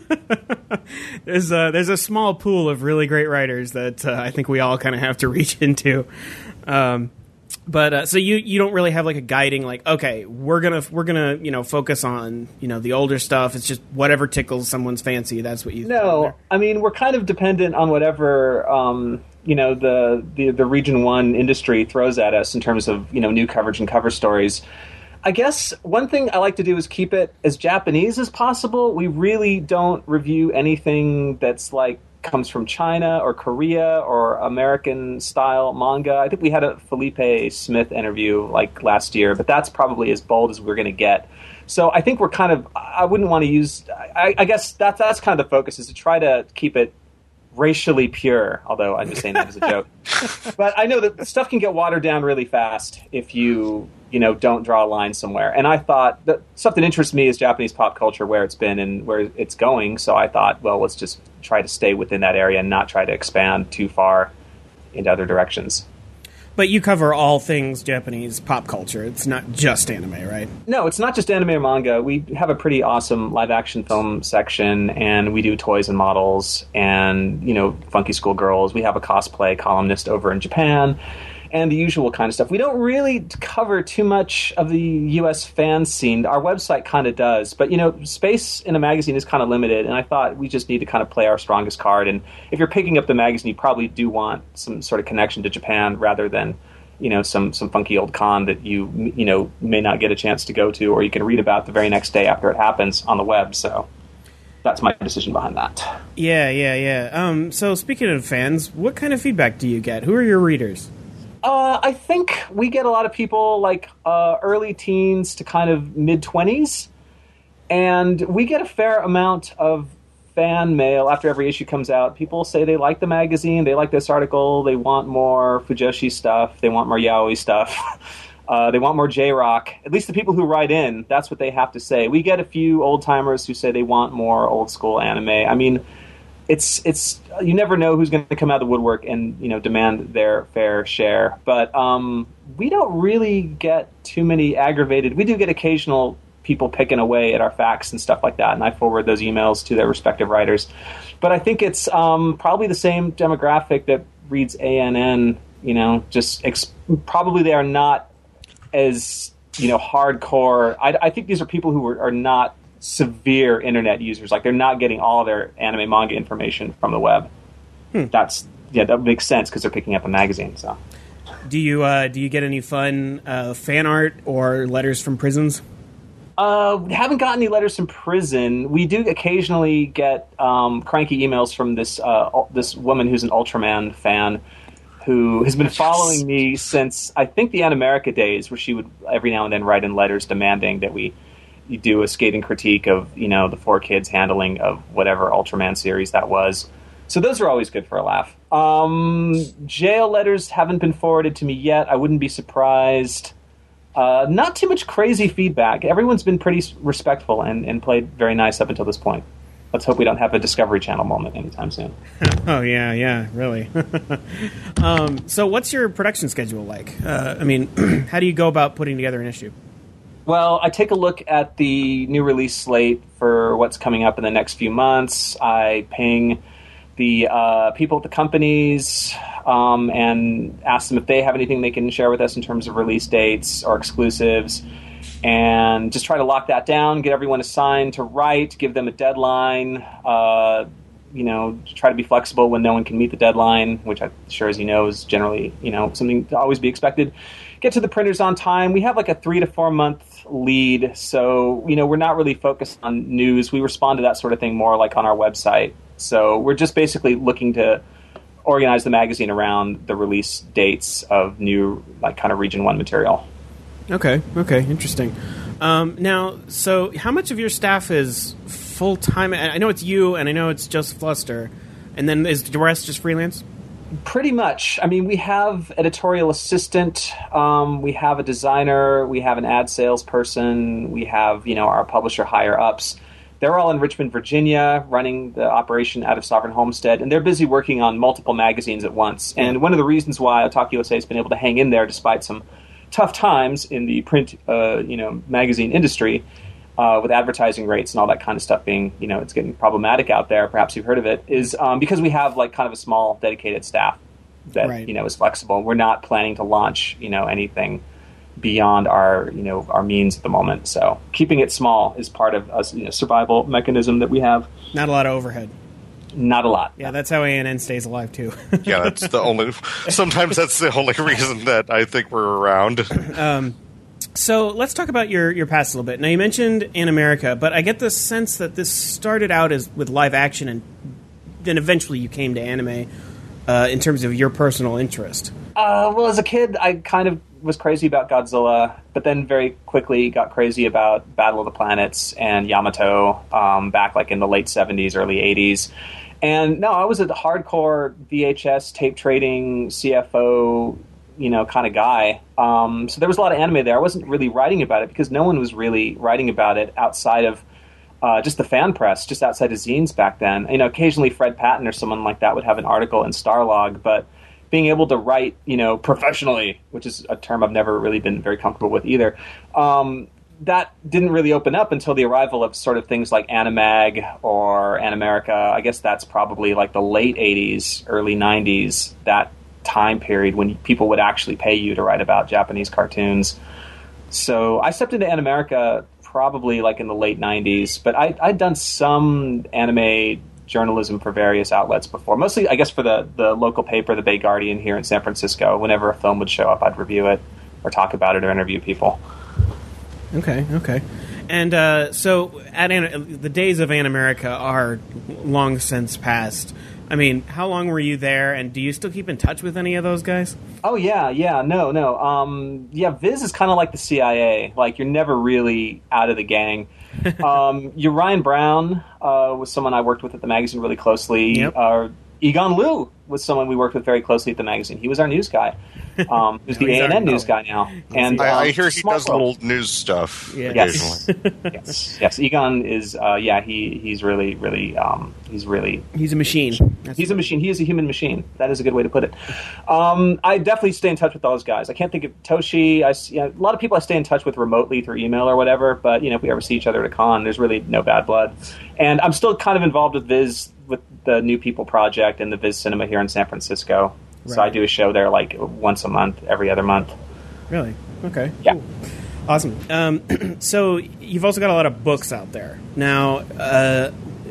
Speaker 1: there's a there's a small pool of really great writers that uh, I think we all kind of have to reach into. Um, But uh, so you, you don't really have like a guiding like, okay, we're gonna we're gonna you know focus on you know the older stuff. It's just whatever tickles someone's fancy. That's what you.
Speaker 3: No, I mean we're kind of dependent on whatever um, you know the, the the Region One industry throws at us in terms of you know new coverage and cover stories. I guess one thing I like to do is keep it as Japanese as possible. We really don't review anything that's like. Comes from China or Korea or American style manga. I think we had a Felipe Smith interview like last year, but that's probably as bold as we're going to get. So I think we're kind of, I wouldn't want to use, I, I guess that's, that's kind of the focus is to try to keep it racially pure, although I'm just saying that as a joke. But I know that stuff can get watered down really fast if you, you know, don't draw a line somewhere. And I thought that something interests me is Japanese pop culture, where it's been and where it's going. So I thought, well, let's just try to stay within that area and not try to expand too far into other directions.
Speaker 1: But you cover all things Japanese pop culture. It's not just anime, right?
Speaker 3: No, it's not just anime or manga. We have a pretty awesome live-action film section, and we do toys and models and, you know, funky schoolgirls. We have a cosplay columnist over in Japan and the usual kind of stuff. We don't really cover too much of the U S fan scene. Our website kind of does. But, you know, space in a magazine is kind of limited, and I thought we just need to kind of play our strongest card. And if you're picking up the magazine, you probably do want some sort of connection to Japan rather than, you know, some, some funky old con that you, you know, may not get a chance to go to, or you can read about the very next day after it happens on the web. So that's my decision behind that.
Speaker 1: Yeah, yeah, yeah. Um, so speaking of fans, what kind of feedback do you get? Who are your readers?
Speaker 3: Uh, I think we get a lot of people like uh, early teens to kind of mid-twenties, and we get a fair amount of fan mail after every issue comes out. People say they like the magazine, they like this article, they want more Fujoshi stuff, they want more yaoi stuff, uh, they want more J-Rock. At least the people who write in, that's what they have to say. We get a few old-timers who say they want more old-school anime. I mean, it's it's you never know who's going to come out of the woodwork and, you know, demand their fair share. But um, we don't really get too many aggravated. We do get occasional people picking away at our facts and stuff like that, and I forward those emails to their respective writers. But I think it's um, probably the same demographic that reads A N N. You know, just ex- probably they are not as, you know, hardcore. I, I think these are people who are, are not severe internet users. Like, they're not getting all their anime manga information from the web. Hmm. That's yeah, that makes sense because they're picking up a magazine. So,
Speaker 1: do you uh, do you get any fun uh, fan art or letters from prisons?
Speaker 3: Uh, we haven't gotten any letters from prison. We do occasionally get um, cranky emails from this uh, this woman who's an Ultraman fan who has been following me since, I think, the Animerica days, where she would every now and then write in letters demanding that we you do a scathing critique of, you know, the four kids' handling of whatever Ultraman series that was. So those are always good for a laugh. Um, jail letters haven't been forwarded to me yet. I wouldn't be surprised. Uh, not too much crazy feedback. Everyone's been pretty respectful and, and played very nice up until this point. Let's hope we don't have a Discovery Channel moment anytime soon.
Speaker 1: Oh, yeah, yeah, really. um, so what's your production schedule like? Uh, I mean, how do you go about putting together an issue?
Speaker 3: Well, I take a look at the new release slate for what's coming up in the next few months. I ping the uh, people at the companies um, and ask them if they have anything they can share with us in terms of release dates or exclusives, and just try to lock that down, get everyone assigned to write, give them a deadline, uh, you know, try to be flexible when no one can meet the deadline, which I'm sure, as you know, is generally, you know, something to always be expected. Get to the printers on time. We have like a three to four month lead, so, you know, we're not really focused on news. We respond to that sort of thing more like on our website. So we're just basically looking to organize the magazine around the release dates of new, like, kind of Region one material.
Speaker 1: Okay, okay, interesting. Um, now, so how much of your staff is full-time? I know it's you, and I know it's Joseph Luster, and then is the rest just freelance?
Speaker 3: Pretty much. I mean, we have editorial assistant, um, we have a designer, we have an ad salesperson, we have, you know, our publisher higher-ups. They're all in Richmond, Virginia, running the operation out of Sovereign Homestead, and they're busy working on multiple magazines at once. And one of the reasons why Otaku U S A has been able to hang in there despite some tough times in the print, uh, you know, magazine industry, uh, with advertising rates and all that kind of stuff being, you know, it's getting problematic out there. Perhaps you've heard of it. Is um, because we have like kind of a small dedicated staff that
Speaker 1: right.
Speaker 3: you know is flexible. We're not planning to launch, you know, anything beyond our, you know, our means at the moment. So keeping it small is part of a, you know, survival mechanism that we have.
Speaker 1: Not a lot of overhead.
Speaker 3: Not a lot.
Speaker 1: Yeah, that's how A N N stays alive too.
Speaker 2: Yeah, that's the only. Sometimes that's the only reason that I think we're around.
Speaker 1: Um, so let's talk about your your past a little bit. Now, you mentioned Animerica, but I get the sense that this started out as with live action, and then eventually you came to anime uh, in terms of your personal interest.
Speaker 3: Uh, well, as a kid, I kind of was crazy about Godzilla, but then very quickly got crazy about Battle of the Planets and Yamato um, back like in the late seventies, early eighties. And no, I was a hardcore V H S tape trading C F O, you know, kind of guy. Um, so there was a lot of anime there. I wasn't really writing about it because no one was really writing about it outside of uh, just the fan press, just outside of zines back then. You know, occasionally Fred Patton or someone like that would have an article in Starlog, but being able to write, you know, professionally, which is a term I've never really been very comfortable with either, um, that didn't really open up until the arrival of sort of things like Animag or Animerica. I guess that's probably like the late eighties, early nineties, that time period when people would actually pay you to write about Japanese cartoons. So I stepped into Animerica probably like in the late nineties, but I, I'd done some anime journalism for various outlets before. Mostly, I guess, for the, the local paper, the Bay Guardian here in San Francisco. Whenever a film would show up, I'd review it or talk about it or interview people.
Speaker 1: Okay, okay. And uh, so, at An- the days of An America are long since past. I mean, how long were you there, and do you still keep in touch with any of those guys?
Speaker 3: Oh, yeah, yeah, no, no. Um, yeah, Viz is kind of like the C I A. Like, you're never really out of the gang. um, you're Ryan Brown uh, was someone I worked with at the magazine really closely.
Speaker 1: Yep.
Speaker 3: Uh, Egon Liu was someone we worked with very closely at the magazine. He was our news guy. Um, he's the
Speaker 1: he's
Speaker 3: A and N
Speaker 1: our-
Speaker 3: news guy now. And
Speaker 2: I,
Speaker 3: um,
Speaker 2: I hear he
Speaker 3: small
Speaker 2: does
Speaker 3: world.
Speaker 2: little news stuff
Speaker 1: Yeah.
Speaker 2: occasionally.
Speaker 3: Yes, yes, yes. Egon is, uh, yeah, he he's really, really, um, he's really,
Speaker 1: He's a machine. That's
Speaker 3: he's a machine. He is a human machine. That is a good way to put it. Um, I definitely stay in touch with those guys. I can't think of Toshi. I, s- you know, a lot of people I stay in touch with remotely through email or whatever. But you know, if we ever see each other at a con, there's really no bad blood. And I'm still kind of involved with Viz, with the New People Project and the Viz Cinema here in San Francisco. So I
Speaker 1: Right.
Speaker 3: do a show there like once a month, every other month.
Speaker 1: Really? Okay.
Speaker 3: Yeah.
Speaker 1: Cool. Awesome. Um, so you've also got a lot of books out there now. Uh,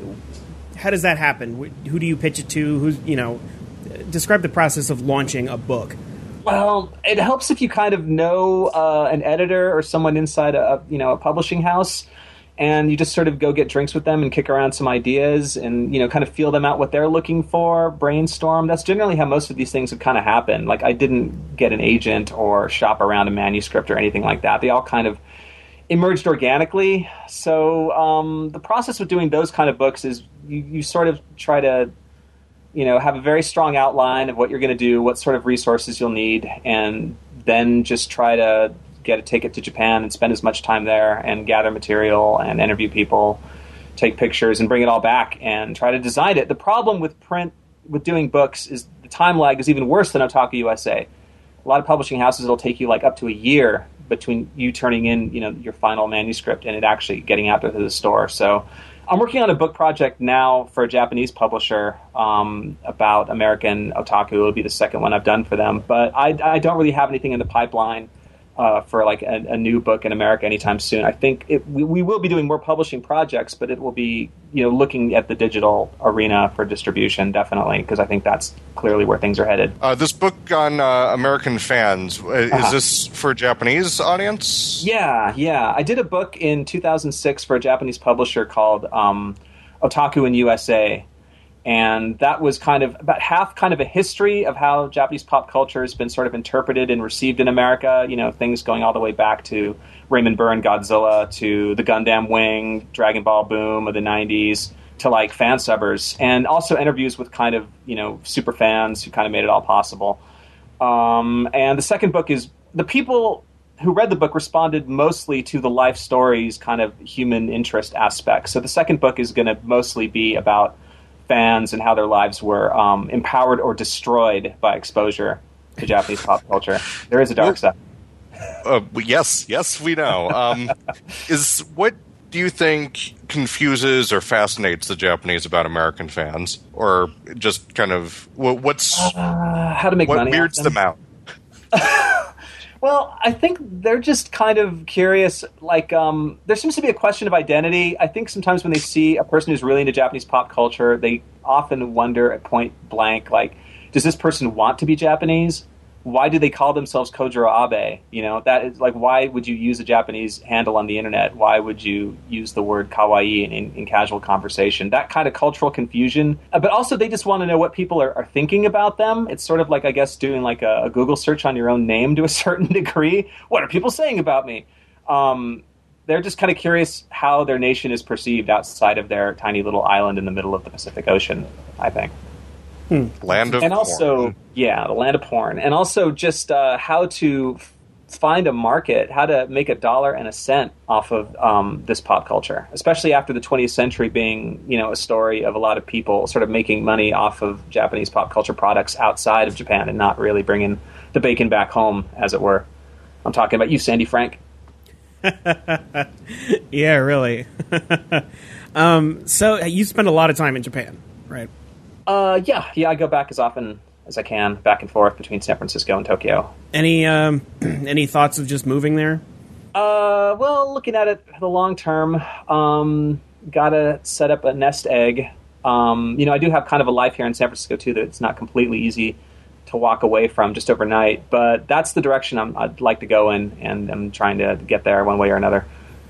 Speaker 1: how does that happen? Wh- Who do you pitch it to? Who's you know? Describe the process of launching a book.
Speaker 3: Well, it helps if you kind of know uh, an editor or someone inside a you know a publishing house, and you just sort of go get drinks with them and kick around some ideas and you know kind of feel them out what they're looking for, brainstorm. That's generally how most of these things have kind of happened. Like I didn't get an agent or shop around a manuscript or anything like that. They all kind of emerged organically. So um, the process of doing those kind of books is you, you sort of try to you know, have a very strong outline of what you're going to do, what sort of resources you'll need, and then just try to get a ticket to Japan and spend as much time there and gather material and interview people, take pictures and bring it all back and try to design it. The problem with print, with doing books, is the time lag is even worse than Otaku U S A. A lot of publishing houses, it'll take you like up to a year between you turning in, you know, your final manuscript and it actually getting out to the store. So I'm working on a book project now for a Japanese publisher um, about American otaku. It'll be the second one I've done for them. But I, I don't really have anything in the pipeline uh, for like a, a new book in America anytime soon. I think it, we, we will be doing more publishing projects, but it will be you know looking at the digital arena for distribution, definitely, because I think that's clearly where things are headed.
Speaker 2: Uh, this book on uh, American fans, uh,
Speaker 3: Uh-huh.
Speaker 2: is this for a Japanese audience?
Speaker 3: Yeah, yeah. I did a book in two thousand six for a Japanese publisher called um, Otaku in U S A. And that was kind of about half kind of a history of how Japanese pop culture has been sort of interpreted and received in America. You know, things going all the way back to Raymond Burr and Godzilla, to the Gundam Wing, Dragon Ball boom of the nineties, to like fan subbers. And also interviews with kind of, you know, super fans who kind of made it all possible. Um, and the second book is the people who read the book responded mostly to the life stories, kind of human interest aspects. So the second book is going to mostly be about fans and how their lives were um, empowered or destroyed by exposure to Japanese pop culture. There is a dark side.
Speaker 2: Uh, yes, yes, we know. Um, is what do you think confuses or fascinates the Japanese about American fans, or just kind of wh- what's
Speaker 3: Uh, how to make
Speaker 2: what
Speaker 3: money? off
Speaker 2: weirds them out?
Speaker 3: Well, I think they're just kind of curious. Like, um, there seems to be a question of identity. I think sometimes when they see a person who's really into Japanese pop culture, they often wonder at point blank, like, does this person want to be Japanese? Why do they call themselves Kojiro Abe? You know, that is like, why would you use a Japanese handle on the internet? Why would you use the word kawaii in, in, in casual conversation? That kind of cultural confusion. Uh, but also they just want to know what people are, are thinking about them. It's sort of like, I guess, doing like a, a Google search on your own name to a certain degree. What are people saying about me? Um, they're just kind of curious how their nation is perceived outside of their tiny little island in the middle of the Pacific Ocean, I think.
Speaker 2: Land of
Speaker 3: And also,
Speaker 2: porn.
Speaker 3: yeah, the land of porn. And also just uh, how to f- find a market, how to make a dollar and a cent off of um, this pop culture, especially after the twentieth century being, you know, a story of a lot of people sort of making money off of Japanese pop culture products outside of Japan and not really bringing the bacon back home, as it were. I'm talking about you, Sandy Frank.
Speaker 1: Yeah, really. um, so you spend a lot of time in Japan, right?
Speaker 3: Uh, yeah, yeah, I go back as often as I can, back and forth between San Francisco and Tokyo.
Speaker 1: Any um, any thoughts of just moving there?
Speaker 3: Uh, well, looking at it for the long term, um, gotta set up a nest egg. Um, you know, I do have kind of a life here in San Francisco too that it's not completely easy to walk away from just overnight. But that's the direction I'm, I'd like to go in, and I'm trying to get there one way or another.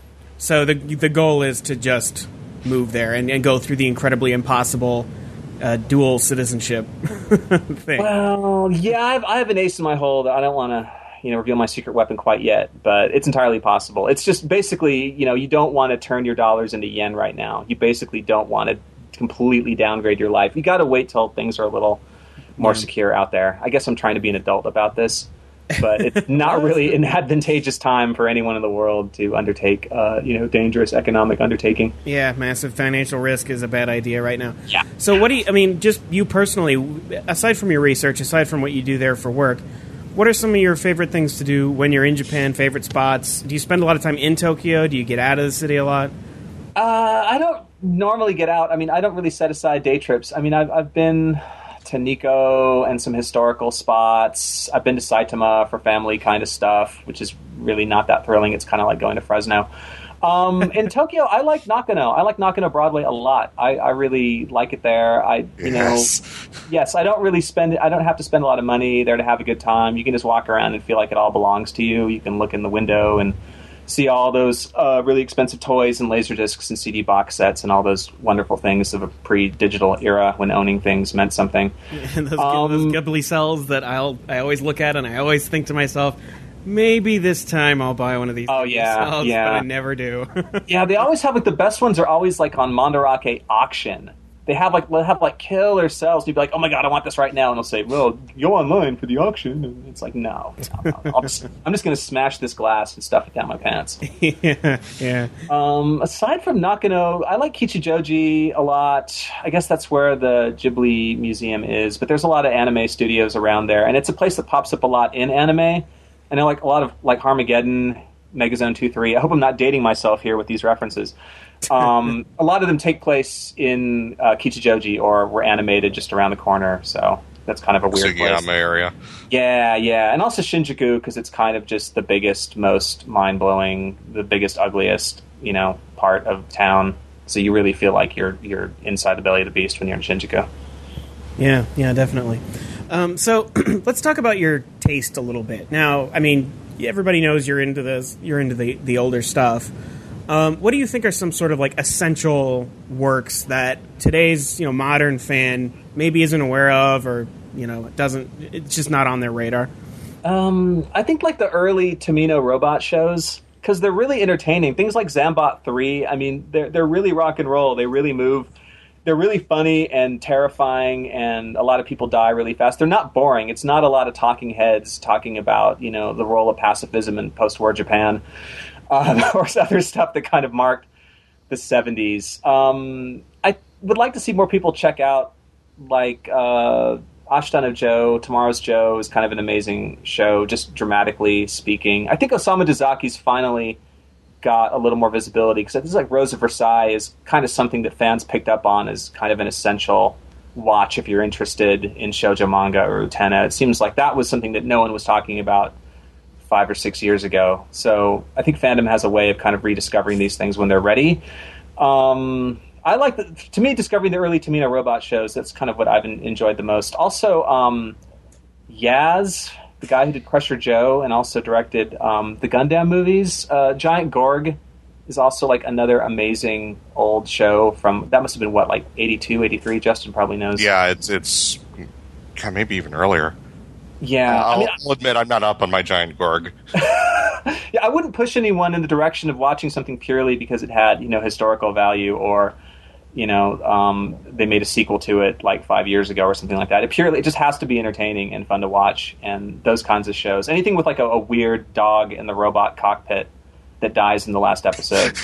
Speaker 1: So the the goal is to just move there and, and go through the incredibly impossible uh, dual citizenship thing.
Speaker 3: Well, yeah, I have, I have an ace in my hole that I don't want to, you know, reveal my secret weapon quite yet, but it's entirely possible. It's just basically, you know, you don't want to turn your dollars into yen right now. You basically don't want to completely downgrade your life. You got to wait till things are a little more yeah. secure out there. I guess I'm trying to be an adult about this, but it's not really an advantageous time for anyone in the world to undertake, uh, you know, dangerous economic undertaking.
Speaker 1: Yeah, massive financial risk is a bad idea right now.
Speaker 3: Yeah.
Speaker 1: So what do you, I mean, just you personally, aside from your research, aside from what you do there for work, what are some of your favorite things to do when you're in Japan, favorite spots? Do you spend a lot of time in Tokyo? Do you get out of the city a lot?
Speaker 3: Uh, I don't normally get out. I mean, I don't really set aside day trips. I mean, I've, I've been to Nikko and some historical spots. I've been to Saitama for family kind of stuff, which is really not that thrilling. It's kind of like going to Fresno. Um, in Tokyo, I like Nakano. I like Nakano Broadway a lot. I, I really like it there. I, you
Speaker 2: yes.
Speaker 3: know, yes, I don't really spend. I don't have to spend a lot of money there to have a good time. You can just walk around and feel like it all belongs to you. You can look in the window and see all those uh, really expensive toys and laser discs and C D box sets and all those wonderful things of a pre-digital era when owning things meant something.
Speaker 1: And those,
Speaker 3: um,
Speaker 1: those Ghibli cells that I'll I always look at and I always think to myself, maybe this time I'll buy one of these.
Speaker 3: Oh yeah,
Speaker 1: cells,
Speaker 3: yeah.
Speaker 1: But I never do.
Speaker 3: Yeah, they always have like the best ones are always like on Mandarake auction. They have like they have like killer cells. You'd be like, oh my god, I want this right now, and they'll say, well, go online for the auction. And it's like, no, no, no. I'll just, I'm just going to smash this glass and stuff it down my pants.
Speaker 1: yeah, yeah.
Speaker 3: Um, aside from Nakano, I like Kichijoji a lot. I guess that's where the Ghibli Museum is, but there's a lot of anime studios around there, and it's a place that pops up a lot in anime. I know like a lot of like Harmageddon, Megazone two three. I hope I'm not dating myself here with these references. Um, a lot of them take place in uh, Kichijoji or were animated just around the corner, so that's kind of a weird
Speaker 2: Sugiyama
Speaker 3: place.
Speaker 2: area.
Speaker 3: Yeah, yeah, and also Shinjuku because it's kind of just the biggest, most mind-blowing, the biggest, ugliest, you know, part of town. So you really feel like you're you're inside the belly of the beast when you're in Shinjuku.
Speaker 1: Yeah, yeah, definitely. Um, so let's talk about your taste a little bit. Now, I mean, everybody knows you're into this. You're into the, the older stuff. Um, what do you think are some sort of like essential works that today's you know modern fan maybe isn't aware of, or you know doesn't? It's just not on their radar.
Speaker 3: Um, I think like the early Tomino robot shows because they're really entertaining. Things like Zambot three. I mean, they're they're really rock and roll. They really move. They're really funny and terrifying, and a lot of people die really fast. They're not boring. It's not a lot of talking heads talking about, you know, the role of pacifism in post-war Japan, uh, or other stuff that kind of marked the seventies. Um, I would like to see more people check out, like, uh, Ashitano Joe, Tomorrow's Joe is kind of an amazing show, just dramatically speaking. I think Osamu Dazaki's finally got a little more visibility because this is like Rose of Versailles is kind of something that fans picked up on as kind of an essential watch if you're interested in shoujo manga or utena. It seems like that was something that no one was talking about five or six years ago. So I think fandom has a way of kind of rediscovering these things when they're ready. Um, I like the, to me discovering the early Tomino robot shows. That's kind of what I've enjoyed the most. Also, um, Yaz, the guy who did Crusher Joe and also directed um, the Gundam movies. Uh, Giant Gorg is also like another amazing old show from, that must have been what, like eighty-two, eighty-three? Justin probably knows.
Speaker 2: Yeah, it's, it's God, maybe even earlier.
Speaker 3: Yeah.
Speaker 2: Uh, I'll,
Speaker 3: I mean,
Speaker 2: I'll admit I'm not up on my Giant Gorg.
Speaker 3: Yeah, I wouldn't push anyone in the direction of watching something purely because it had, you know, historical value or, you know, um, they made a sequel to it like five years ago or something like that. It purely, it just has to be entertaining and fun to watch. And those kinds of shows, anything with like a, a weird dog in the robot cockpit that dies in the last episode,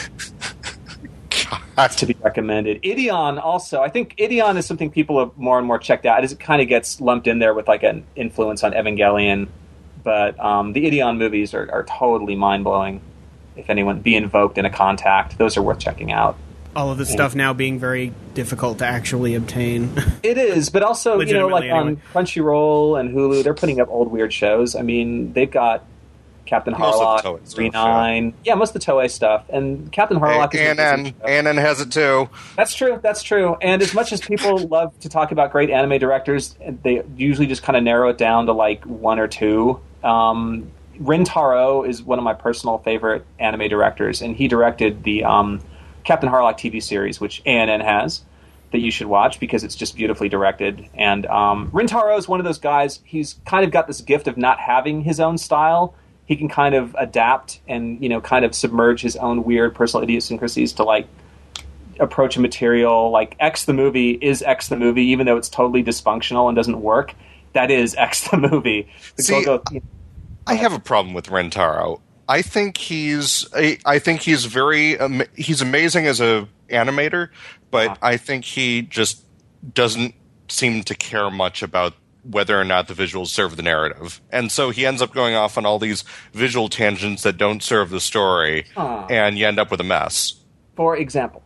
Speaker 3: to be recommended. Ideon also, I think Ideon is something people have more and more checked out as it kind of gets lumped in there with like an influence on Evangelion. But um, the Ideon movies are, are totally mind blowing. If anyone, Be Invoked and A Contact, those are worth checking out.
Speaker 1: All of the stuff now being very difficult to actually obtain.
Speaker 3: It is, but also, you know, like
Speaker 1: anyway.
Speaker 3: on Crunchyroll and Hulu, they're putting up old weird shows. I mean, they've got Captain
Speaker 2: Most of the
Speaker 3: Harlock,
Speaker 2: Toei stuff,
Speaker 3: three nine. Yeah. yeah, most of the Toei stuff. And Captain Harlock is...
Speaker 2: Anon, Anon has it too.
Speaker 3: That's true, that's true. And as much as people love to talk about great anime directors, they usually just kind of narrow it down to like one or two. Um, Rintaro is one of my personal favorite anime directors, and he directed the um, Captain Harlock T V series, which A N N has, that you should watch because it's just beautifully directed. And um, Rintaro is one of those guys, he's kind of got this gift of not having his own style. He can kind of adapt and, you know, kind of submerge his own weird personal idiosyncrasies to, like, approach a material. Like, X the movie is X the movie, even though it's totally dysfunctional and doesn't work. That is X the movie. The
Speaker 2: See,
Speaker 3: go-go, you know,
Speaker 2: I have a problem with Rintaro. I think he's I, I think he's very um, he's amazing as a animator, but I think he just doesn't seem to care much about whether or not the visuals serve the narrative. And so he ends up going off on all these visual tangents that don't serve the story, uh, and you end up with a mess.
Speaker 3: For example?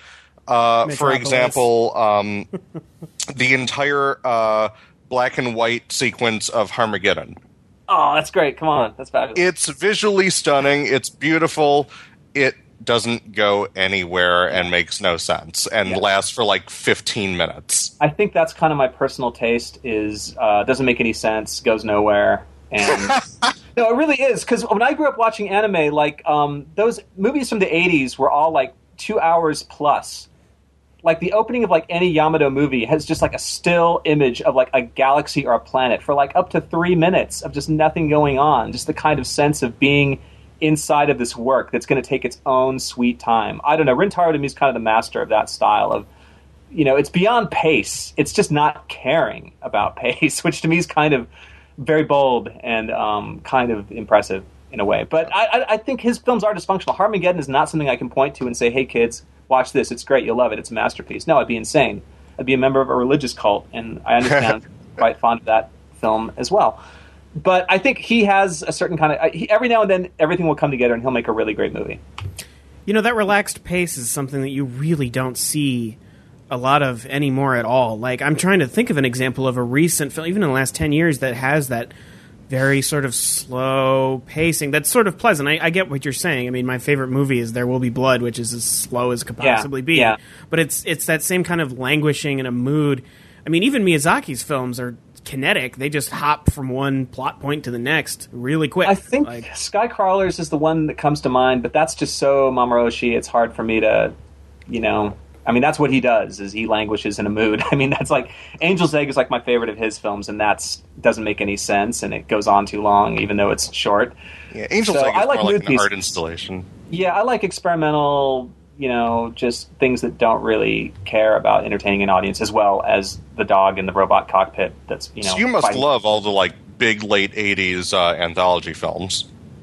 Speaker 2: Uh, for example, um, the entire uh, black and white sequence of Harmageddon.
Speaker 3: Oh, that's great. Come on. That's fabulous.
Speaker 2: It's visually stunning. It's beautiful. It doesn't go anywhere and makes no sense and yeah. lasts for like fifteen minutes.
Speaker 3: I think that's kind of my personal taste is uh, doesn't make any sense, goes nowhere. And no, it really is. Because when I grew up watching anime, like um, those movies from the eighties were all like two hours plus. Like the opening of like any Yamato movie has just like a still image of like a galaxy or a planet for like up to three minutes of just nothing going on. Just the kind of sense of being inside of this work that's going to take its own sweet time. I don't know. Rintaro to me is kind of the master of that style of, you know, it's beyond pace. It's just not caring about pace, which to me is kind of very bold and um, kind of impressive in a way. But I, I, I think his films are dysfunctional. Harmageddon is not something I can point to and say, hey, kids, watch this. It's great. You'll love it. It's a masterpiece. No, I'd be insane. I'd be a member of a religious cult, and I understand I'm quite fond of that film as well. But I think he has a certain kind of... He, every now and then, everything will come together, and he'll make a really great movie.
Speaker 1: You know, that relaxed pace is something that you really don't see a lot of anymore at all. Like, I'm trying to think of an example of a recent film, even in the last ten years, that has that very sort of slow pacing that's sort of pleasant. I, I get what you're saying. I mean, my favorite movie is There Will Be Blood, which is as slow as could possibly
Speaker 3: yeah,
Speaker 1: be.
Speaker 3: Yeah.
Speaker 1: But it's it's that same kind of languishing in a mood. I mean, even Miyazaki's films are kinetic. They just hop from one plot point to the next really quick.
Speaker 3: I think
Speaker 1: like,
Speaker 3: Skycrawlers is the one that comes to mind, but that's just so Mamoru. It's hard for me to, you know... I mean, that's what he does, is he languishes in a mood. I mean, that's like... Angel's Egg is like my favorite of his films, and that's doesn't make any sense, and it goes on too long, even though it's short.
Speaker 2: Yeah, Angel's
Speaker 3: so
Speaker 2: Egg is
Speaker 3: I like
Speaker 2: more like an
Speaker 3: pieces.
Speaker 2: art installation.
Speaker 3: Yeah, I like experimental, you know, just things that don't really care about entertaining an audience, as well as the dog in the robot cockpit that's, you know...
Speaker 2: So you must
Speaker 3: fighting.
Speaker 2: love all the, like, big late eighties uh, anthology films.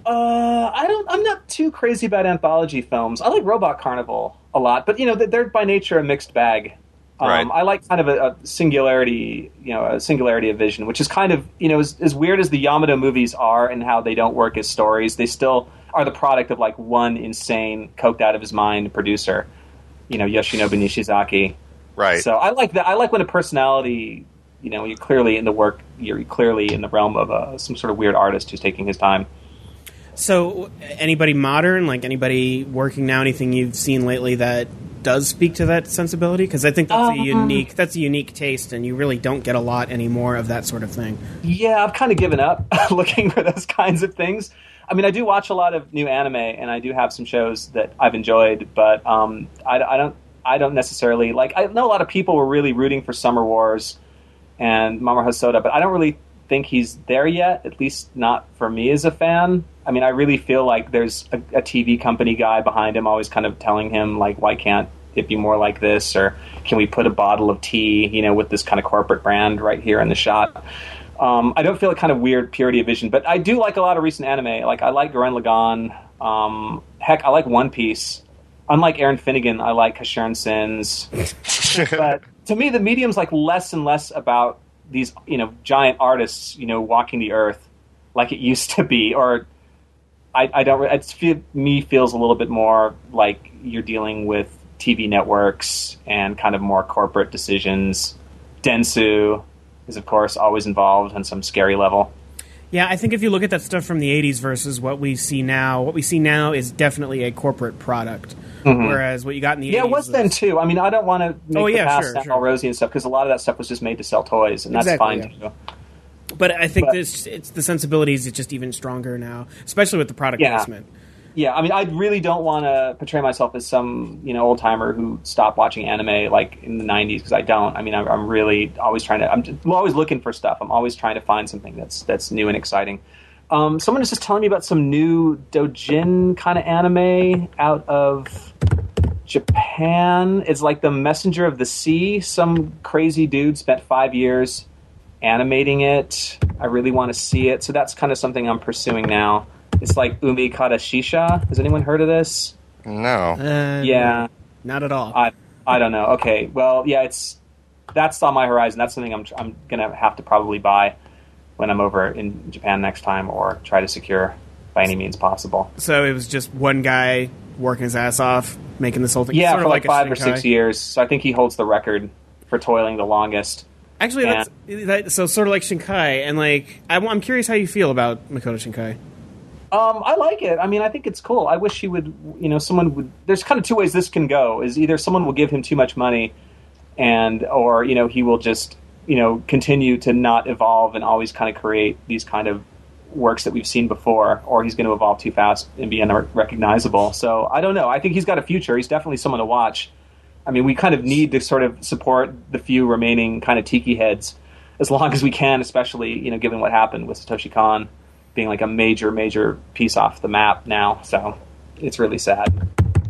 Speaker 3: Uh, I don't. I'm not too crazy about anthology films. I like Robot Carnival a lot, but you know they're by nature a mixed bag. Um,
Speaker 2: right.
Speaker 3: I like kind of a, a singularity, you know, a singularity of vision, which is kind of, you know, as, as weird as the Yamato movies are and how they don't work as stories, they still are the product of like one insane, coked out of his mind producer, you know, Yoshinobu Nishizaki.
Speaker 2: Right.
Speaker 3: So I like that. I like when a personality, you know, you're clearly in the work, you're clearly in the realm of a, some sort of weird artist who's taking his time.
Speaker 1: So, anybody modern, like anybody working now, anything you've seen lately that does speak to that sensibility? Because I think that's
Speaker 3: um,
Speaker 1: a unique, that's a unique taste, and you really don't get a lot anymore of that sort of thing.
Speaker 3: Yeah, I've kind of given up looking for those kinds of things. I mean, I do watch a lot of new anime, and I do have some shows that I've enjoyed, but um, I, I don't, I don't necessarily like. I know a lot of people were really rooting for Summer Wars and Mamoru Hosoda, but I don't really think he's there yet. At least not for me as a fan. I mean, I really feel like there's a, a T V company guy behind him always kind of telling him, like, why can't it be more like this? Or can we put a bottle of tea, you know, with this kind of corporate brand right here in the shot? Um, I don't feel a kind of weird purity of vision, but I do like a lot of recent anime. Like, I like Gurren Lagann. Um, heck, I like One Piece. Unlike Aaron Finnegan, I like Hashiran Sins. But to me, the medium's like less and less about these, you know, giant artists, you know, walking the earth like it used to be, or... I, I don't. It's feel, me feels a little bit more like you're dealing with T V networks and kind of more corporate decisions. Dentsu is, of course, always involved on some scary level.
Speaker 1: Yeah, I think if you look at that stuff from the eighties versus what we see now, what we see now is definitely a corporate product. Mm-hmm. Whereas what you got in the
Speaker 3: yeah,
Speaker 1: eighties...
Speaker 3: Yeah, it was then, too. I mean, I don't want to make
Speaker 1: oh,
Speaker 3: the
Speaker 1: yeah,
Speaker 3: past
Speaker 1: sure,
Speaker 3: sound
Speaker 1: sure.
Speaker 3: all rosy and stuff, because a lot of that stuff was just made to sell toys, and that's
Speaker 1: exactly,
Speaker 3: fine,
Speaker 1: yeah.
Speaker 3: too.
Speaker 1: But I think
Speaker 3: But-
Speaker 1: this it's the sensibilities is just even stronger now, especially with the product
Speaker 3: Yeah.
Speaker 1: placement.
Speaker 3: Yeah, I mean, I really don't want to portray myself as some, you know, old timer who stopped watching anime like in the nineties, because I don't. I mean, I'm, I'm really always trying to. I'm, just, I'm always looking for stuff. I'm always trying to find something that's that's new and exciting. Um, someone is just telling me about some new doujin kind of anime out of Japan. It's like the Messenger of the Sea. Some crazy dude spent five years animating it. I really want to see it, so that's kind of something I'm pursuing now. It's like Umi Kata Shisha. Has anyone heard of this?
Speaker 2: No.
Speaker 1: Uh,
Speaker 3: Yeah,
Speaker 1: not at all.
Speaker 3: I I don't know. Okay, well, yeah, it's that's on my horizon. That's something I'm I'm gonna have to probably buy when I'm over in Japan next time, or try to secure by any means possible.
Speaker 1: So it was just one guy working his ass off, making this whole thing.
Speaker 3: Yeah,
Speaker 1: sort
Speaker 3: for
Speaker 1: of
Speaker 3: like,
Speaker 1: a
Speaker 3: five or
Speaker 1: Shinkai.
Speaker 3: six years. So I think he holds the record for toiling the longest.
Speaker 1: Actually,
Speaker 3: Yeah.
Speaker 1: that's, that, so sort of like Shinkai, and like I'm, I'm curious how you feel about Makoto Shinkai.
Speaker 3: Um, I like it. I mean, I think it's cool. I wish he would, you know, someone would. There's kind of two ways this can go. Is either someone will give him too much money, and or you know he will just you know continue to not evolve and always kind of create these kind of works that we've seen before, or he's going to evolve too fast and be unrecognizable. So I don't know. I think he's got a future. He's definitely someone to watch. I mean, we kind of need to sort of support the few remaining kind of tiki heads as long as we can, especially you know given what happened with Satoshi Kon being like a major, major piece off the map now. So it's really sad.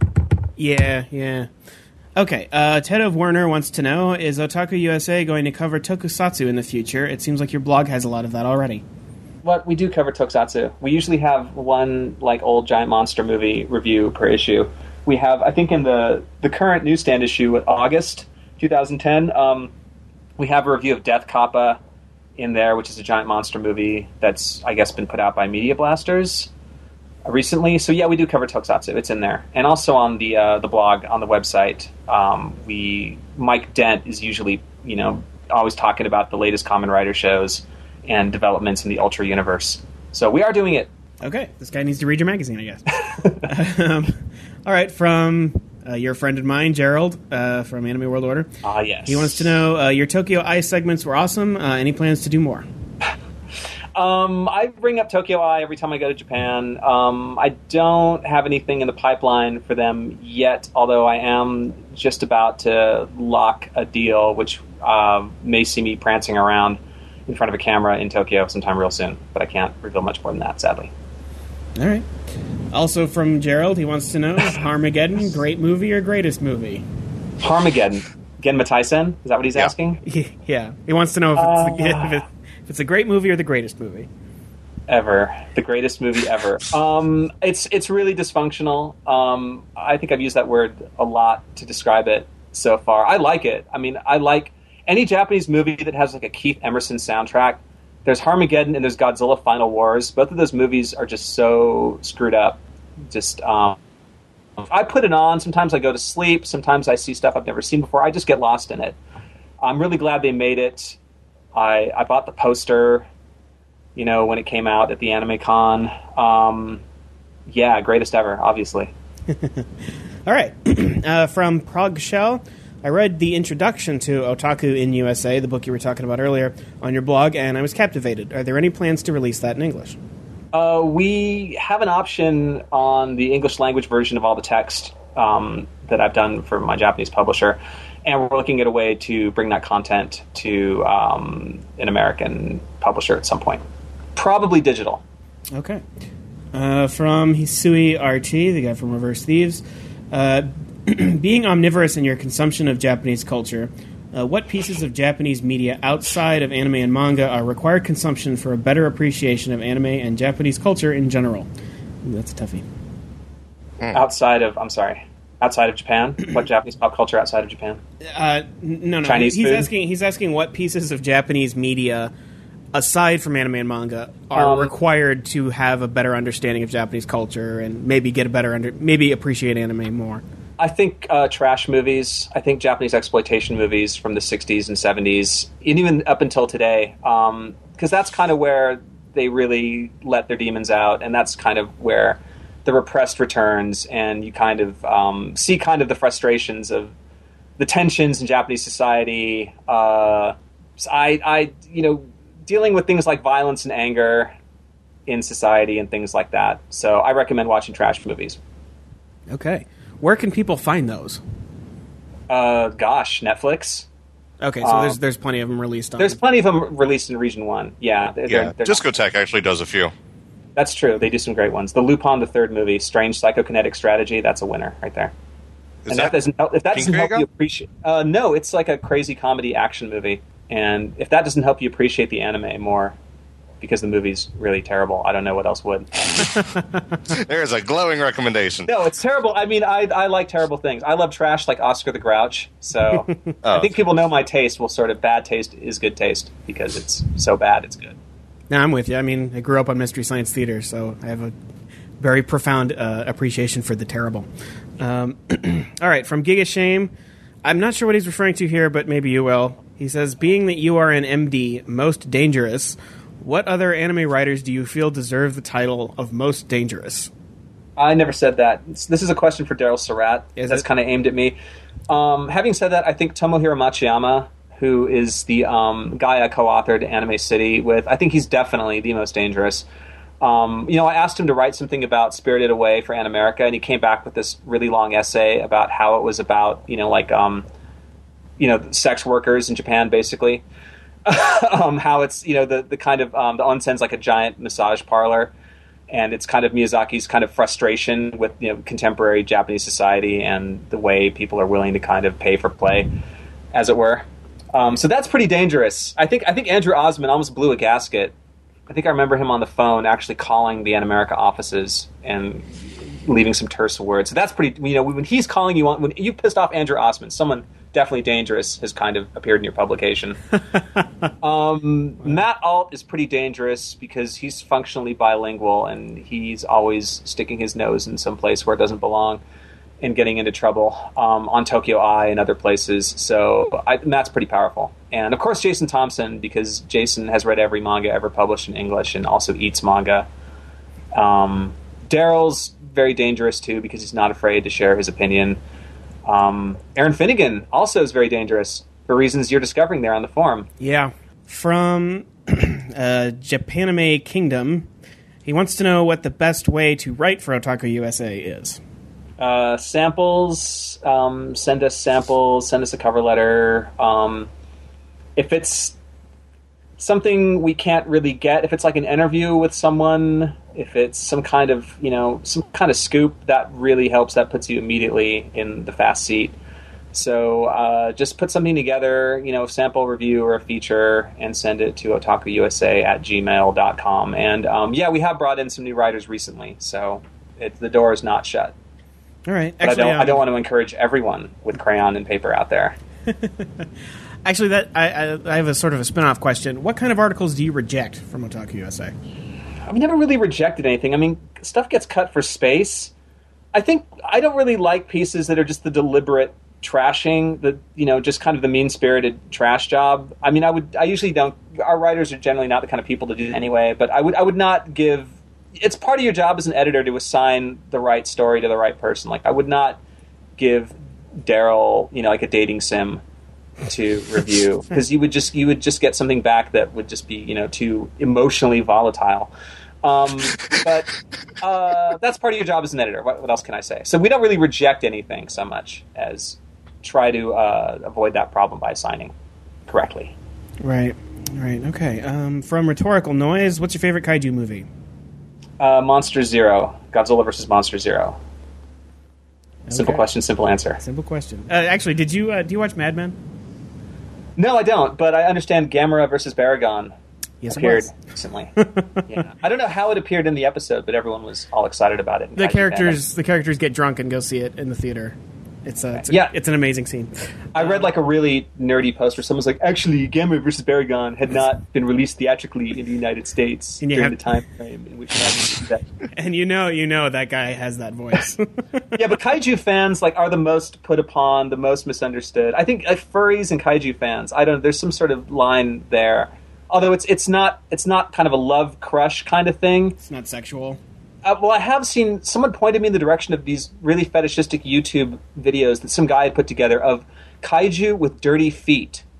Speaker 1: Yeah, yeah. Okay, uh, Ted of Werner wants to know, is Otaku U S A going to cover tokusatsu in the future? It seems like your blog has a lot of that already.
Speaker 3: But we do cover tokusatsu. We usually have one like old giant monster movie review per issue. We have, I think in the, the current newsstand issue with August twenty ten, um, we have a review of Death Kappa in there, which is a giant monster movie that's, I guess, been put out by Media Blasters recently. So yeah, we do cover tokusatsu. It's in there, and also on the uh, the blog on the website. Um, we Mike Dent is usually you know always talking about the latest Kamen Rider shows and developments in the Ultra universe. So we are doing it.
Speaker 1: Okay, this guy needs to read your magazine, I guess. um, all right, from uh, your friend of mine, Gerald, uh, from Anime World Order.
Speaker 3: Ah, yes.
Speaker 1: He wants to know, uh, your Tokyo Eye segments were awesome. Uh, any plans to do more?
Speaker 3: Um, I bring up Tokyo Eye every time I go to Japan. Um, I don't have anything in the pipeline for them yet, although I am just about to lock a deal, which uh, may see me prancing around in front of a camera in Tokyo sometime real soon. But I can't reveal much more than that, sadly.
Speaker 1: All right. Also from Gerald, he wants to know, is Harmageddon great movie or greatest movie?
Speaker 3: Harmageddon. Genma Taisen? Is that what he's
Speaker 2: Yeah.
Speaker 3: asking?
Speaker 1: Yeah, he wants to know if it's, the,
Speaker 3: Uh.
Speaker 1: if, it, if it's a great movie or the greatest movie.
Speaker 3: Ever. The greatest movie ever. Um, it's it's really dysfunctional. Um, I think I've used that word a lot to describe it so far. I like it. I mean, I like any Japanese movie that has like a Keith Emerson soundtrack. There's Harmageddon and there's Godzilla Final Wars. Both of those movies are just so screwed up. Just, um, I put it on. Sometimes I go to sleep. Sometimes I see stuff I've never seen before. I just get lost in it. I'm really glad they made it. I, I bought the poster, you know, when it came out at the Anime Con. Um, yeah, greatest ever, obviously.
Speaker 1: All right. uh, from Prague Shell, I read the introduction to Otaku in U S A, the book you were talking about earlier, on your blog, and I was captivated. Are there any plans to release that in English?
Speaker 3: Uh, we have an option on the English language version of all the text um, that I've done for my Japanese publisher, and we're looking at a way to bring that content to um, an American publisher at some point. Probably digital.
Speaker 1: Okay. Uh, from Hisui R T, the guy from Reverse Thieves, uh, being omnivorous in your consumption of Japanese culture, uh, what pieces of Japanese media outside of anime and manga are required consumption for a better appreciation of anime and Japanese culture in general? Ooh, that's a toughie.
Speaker 3: Outside of, I'm sorry, outside of Japan? What Japanese pop culture outside of Japan?
Speaker 1: Uh, n- no, no.
Speaker 3: Chinese
Speaker 1: he's
Speaker 3: food?
Speaker 1: asking. He's asking what pieces of Japanese media, aside from anime and manga, are
Speaker 3: Um,
Speaker 1: required to have a better understanding of Japanese culture and maybe get a better under, maybe appreciate anime more.
Speaker 3: I think uh, trash movies. I think Japanese exploitation movies from the sixties and seventies, and even up until today, because um, that's kind of where they really let their demons out, and that's kind of where the repressed returns, and you kind of um, see kind of the frustrations of the tensions in Japanese society. Uh, so I, I, you know, dealing with things like violence and anger in society and things like that. So I recommend watching trash movies.
Speaker 1: Okay. Where can people find those?
Speaker 3: Uh, gosh, Netflix.
Speaker 1: Okay, so um, there's there's plenty of them released on.
Speaker 3: There's plenty of them released in Region One. Yeah, they're,
Speaker 2: yeah.
Speaker 3: They're, they're
Speaker 2: Discotheque actually does a few.
Speaker 3: That's true. They do some great ones. The Lupin the Third movie, Strange Psychokinetic Strategy. That's a winner right there.
Speaker 2: Is
Speaker 3: and
Speaker 2: that,
Speaker 3: that doesn't help, if that doesn't help
Speaker 2: Grego?
Speaker 3: you appreciate, uh, no, it's like a crazy comedy action movie. And if that doesn't help you appreciate the anime more, because the movie's really terrible, I don't know what else would.
Speaker 2: There's a glowing recommendation.
Speaker 3: No, it's terrible. I mean, I I like terrible things. I love trash like Oscar the Grouch. So
Speaker 2: oh.
Speaker 3: I think people know my taste. Well, sort of bad taste is good taste because it's so bad it's good.
Speaker 1: No, I'm with you. I mean, I grew up on Mystery Science Theater, so I have a very profound uh, appreciation for the terrible. Um, all right, from Giga Shame. I'm not sure what he's referring to here, but maybe you will. He says, being that you are an M D, most dangerous, what other anime writers do you feel deserve the title of most dangerous?
Speaker 3: I never said that. This is a question for Daryl Surratt.
Speaker 1: Is
Speaker 3: That's
Speaker 1: it?
Speaker 3: kind of aimed at me. Um, having said that, I think Tomohiro Machiyama, who is the um, guy I co-authored Anime City with, I think he's definitely the most dangerous. Um, you know, I asked him to write something about Spirited Away for Animerica, and he came back with this really long essay about how it was about, you know, like, um, you know, sex workers in Japan, basically. um, how it's, you know, the, the kind of, um, the onsen's like a giant massage parlor, and it's kind of Miyazaki's kind of frustration with, you know, contemporary Japanese society and the way people are willing to kind of pay for play, as it were. Um, so that's pretty dangerous. I think I think Andrew Osmond almost blew a gasket. I think I remember him on the phone actually calling the Animerica offices and leaving some terse words. So that's pretty, you know, when he's calling you on, when you pissed off Andrew Osmond, someone definitely dangerous has kind of appeared in your publication. um, Matt Alt is pretty dangerous because he's functionally bilingual and he's always sticking his nose in some place where it doesn't belong and getting into trouble um, on Tokyo Eye and other places. So I, Matt's pretty powerful. And of course Jason Thompson, because Jason has read every manga ever published in English and also eats manga. Um, Daryl's very dangerous too because he's not afraid to share his opinion. Um, Aaron Finnegan also is very dangerous for reasons you're discovering there on the forum.
Speaker 1: Yeah. From uh, Japanime Kingdom, he wants to know what the best way to write for Otaku U S A is.
Speaker 3: Uh, samples, um, send us samples, send us a cover letter. Um, if it's something we can't really get, if it's like an interview with someone, if it's some kind of, you know, some kind of scoop, that really helps. That puts you immediately in the fast seat. So uh, just put something together, you know, sample review or a feature, and send it to otakuusa at gmail dot com. And um, yeah, we have brought in some new writers recently, so it, the door is not shut.
Speaker 1: All right.
Speaker 3: But
Speaker 1: Actually,
Speaker 3: I don't.
Speaker 1: um,
Speaker 3: I don't want to encourage everyone with crayon and paper out there.
Speaker 1: Actually, that I, I, I have a sort of a spin-off question. What kind of articles do you reject from Otaku U S A?
Speaker 3: I've never really rejected anything. I mean, stuff gets cut for space. I think I don't really like pieces that are just the deliberate trashing, the you know, just kind of the mean-spirited trash job. I mean, I would. I usually don't. Our writers are generally not the kind of people to do that anyway. But I would. I would not give. It's part of your job as an editor to assign the right story to the right person. Like, I would not give Daryl, you know, like a dating sim to review, because you would just you would just get something back that would just be, you know, too emotionally volatile. Um, but uh, that's part of your job as an editor. What, what else can I say? So we don't really reject anything so much as try to uh, avoid that problem by assigning correctly.
Speaker 1: Right. Right. Okay. Um, from Rhetorical Noise, what's your favorite kaiju movie?
Speaker 3: Uh, Monster Zero. Godzilla versus Monster Zero. Simple
Speaker 1: Okay.
Speaker 3: question, simple answer.
Speaker 1: Simple question. Uh, actually, did you uh, do you watch Mad Men?
Speaker 3: No, I don't, but I understand Gamera versus Baragon
Speaker 1: Yes, it
Speaker 3: appeared
Speaker 1: was.
Speaker 3: recently. Yeah. I don't know how it appeared in the episode, but everyone was all excited about it. in
Speaker 1: The
Speaker 3: Kaiju
Speaker 1: characters, the characters get drunk and go see it in the theater. It's a, it's a
Speaker 3: Yeah.
Speaker 1: it's an amazing scene.
Speaker 3: Fandom. I read like a really nerdy post where someone's like, actually, Gamera versus Baragon had not been released theatrically in the United States
Speaker 1: And you
Speaker 3: during
Speaker 1: have-
Speaker 3: the time frame in which that.
Speaker 1: And you know, you know that guy has that voice.
Speaker 3: Yeah, but kaiju fans like are the most put upon, the most misunderstood. I think uh, furries and kaiju fans, I don't. There's some sort of line there, although it's it's not it's not kind of a love crush kind of thing.
Speaker 1: It's not sexual.
Speaker 3: Uh, well, I have seen someone pointed me in the direction of these really fetishistic YouTube videos that some guy had put together of kaiju with dirty feet.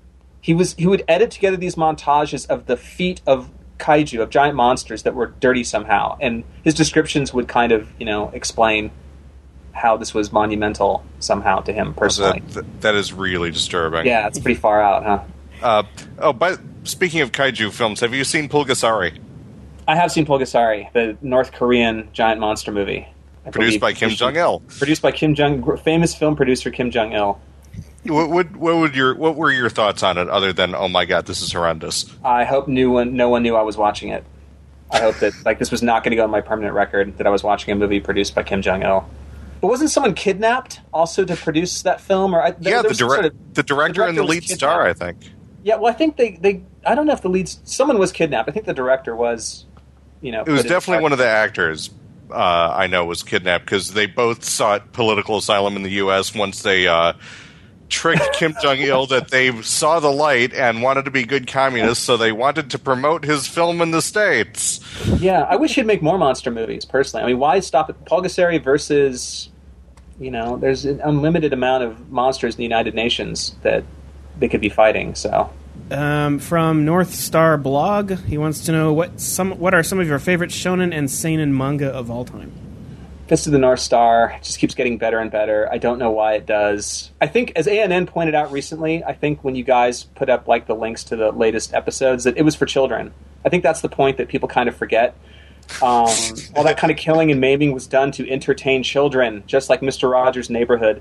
Speaker 3: he was he would edit together these montages of the feet of kaiju, of giant monsters that were dirty somehow, and his descriptions would kind of, you know, explain how this was monumental somehow to him personally.
Speaker 2: Oh, that, that is really disturbing.
Speaker 3: Yeah, it's pretty far out, huh?
Speaker 2: Uh, oh, but speaking of kaiju films, have you seen Pulgasari?
Speaker 3: I have seen Pulgasari, the North Korean giant monster movie. I
Speaker 2: Produced
Speaker 3: believe.
Speaker 2: by Kim Jong-il.
Speaker 3: Produced by Kim Jong, famous film producer Kim Jong-il.
Speaker 2: What would what would your what were your thoughts on it, other than, oh my god, this is horrendous?
Speaker 3: I hope no one no one knew I was watching it. I hope that like this was not going to go on my permanent record that I was watching a movie produced by Kim Jong-il. But wasn't someone kidnapped also to produce that film? Or I, there,
Speaker 2: yeah,
Speaker 3: there
Speaker 2: the, direct,
Speaker 3: sort of,
Speaker 2: the director
Speaker 3: the director
Speaker 2: and the
Speaker 3: was
Speaker 2: lead
Speaker 3: kidnapped.
Speaker 2: star, I think.
Speaker 3: Yeah, well, I think they, they I don't know if the lead someone was kidnapped. I think the director was, you know,
Speaker 2: It was definitely one of the actors. Uh, I know was kidnapped because they both sought political asylum in the U S once they uh, tricked Kim Jong-il that they saw the light and wanted to be good communists, so they wanted to promote his film in the States.
Speaker 3: Yeah, I wish he'd make more monster movies, personally. I mean, why stop at Pulgasari versus, you know, there's an unlimited amount of monsters in the United Nations that they could be fighting, so...
Speaker 1: Um, from North Star Blog, he wants to know what some what are some of your favorite shonen and seinen manga of all time.
Speaker 3: Fist of the North Star just keeps getting better and better. I don't know why it does. I think, as A N N pointed out recently, I think when you guys put up like the links to the latest episodes, that it was for children. I think that's the point that people kind of forget. Um, all that kind of killing and maiming was done to entertain children, just like Mister Rogers' Neighborhood.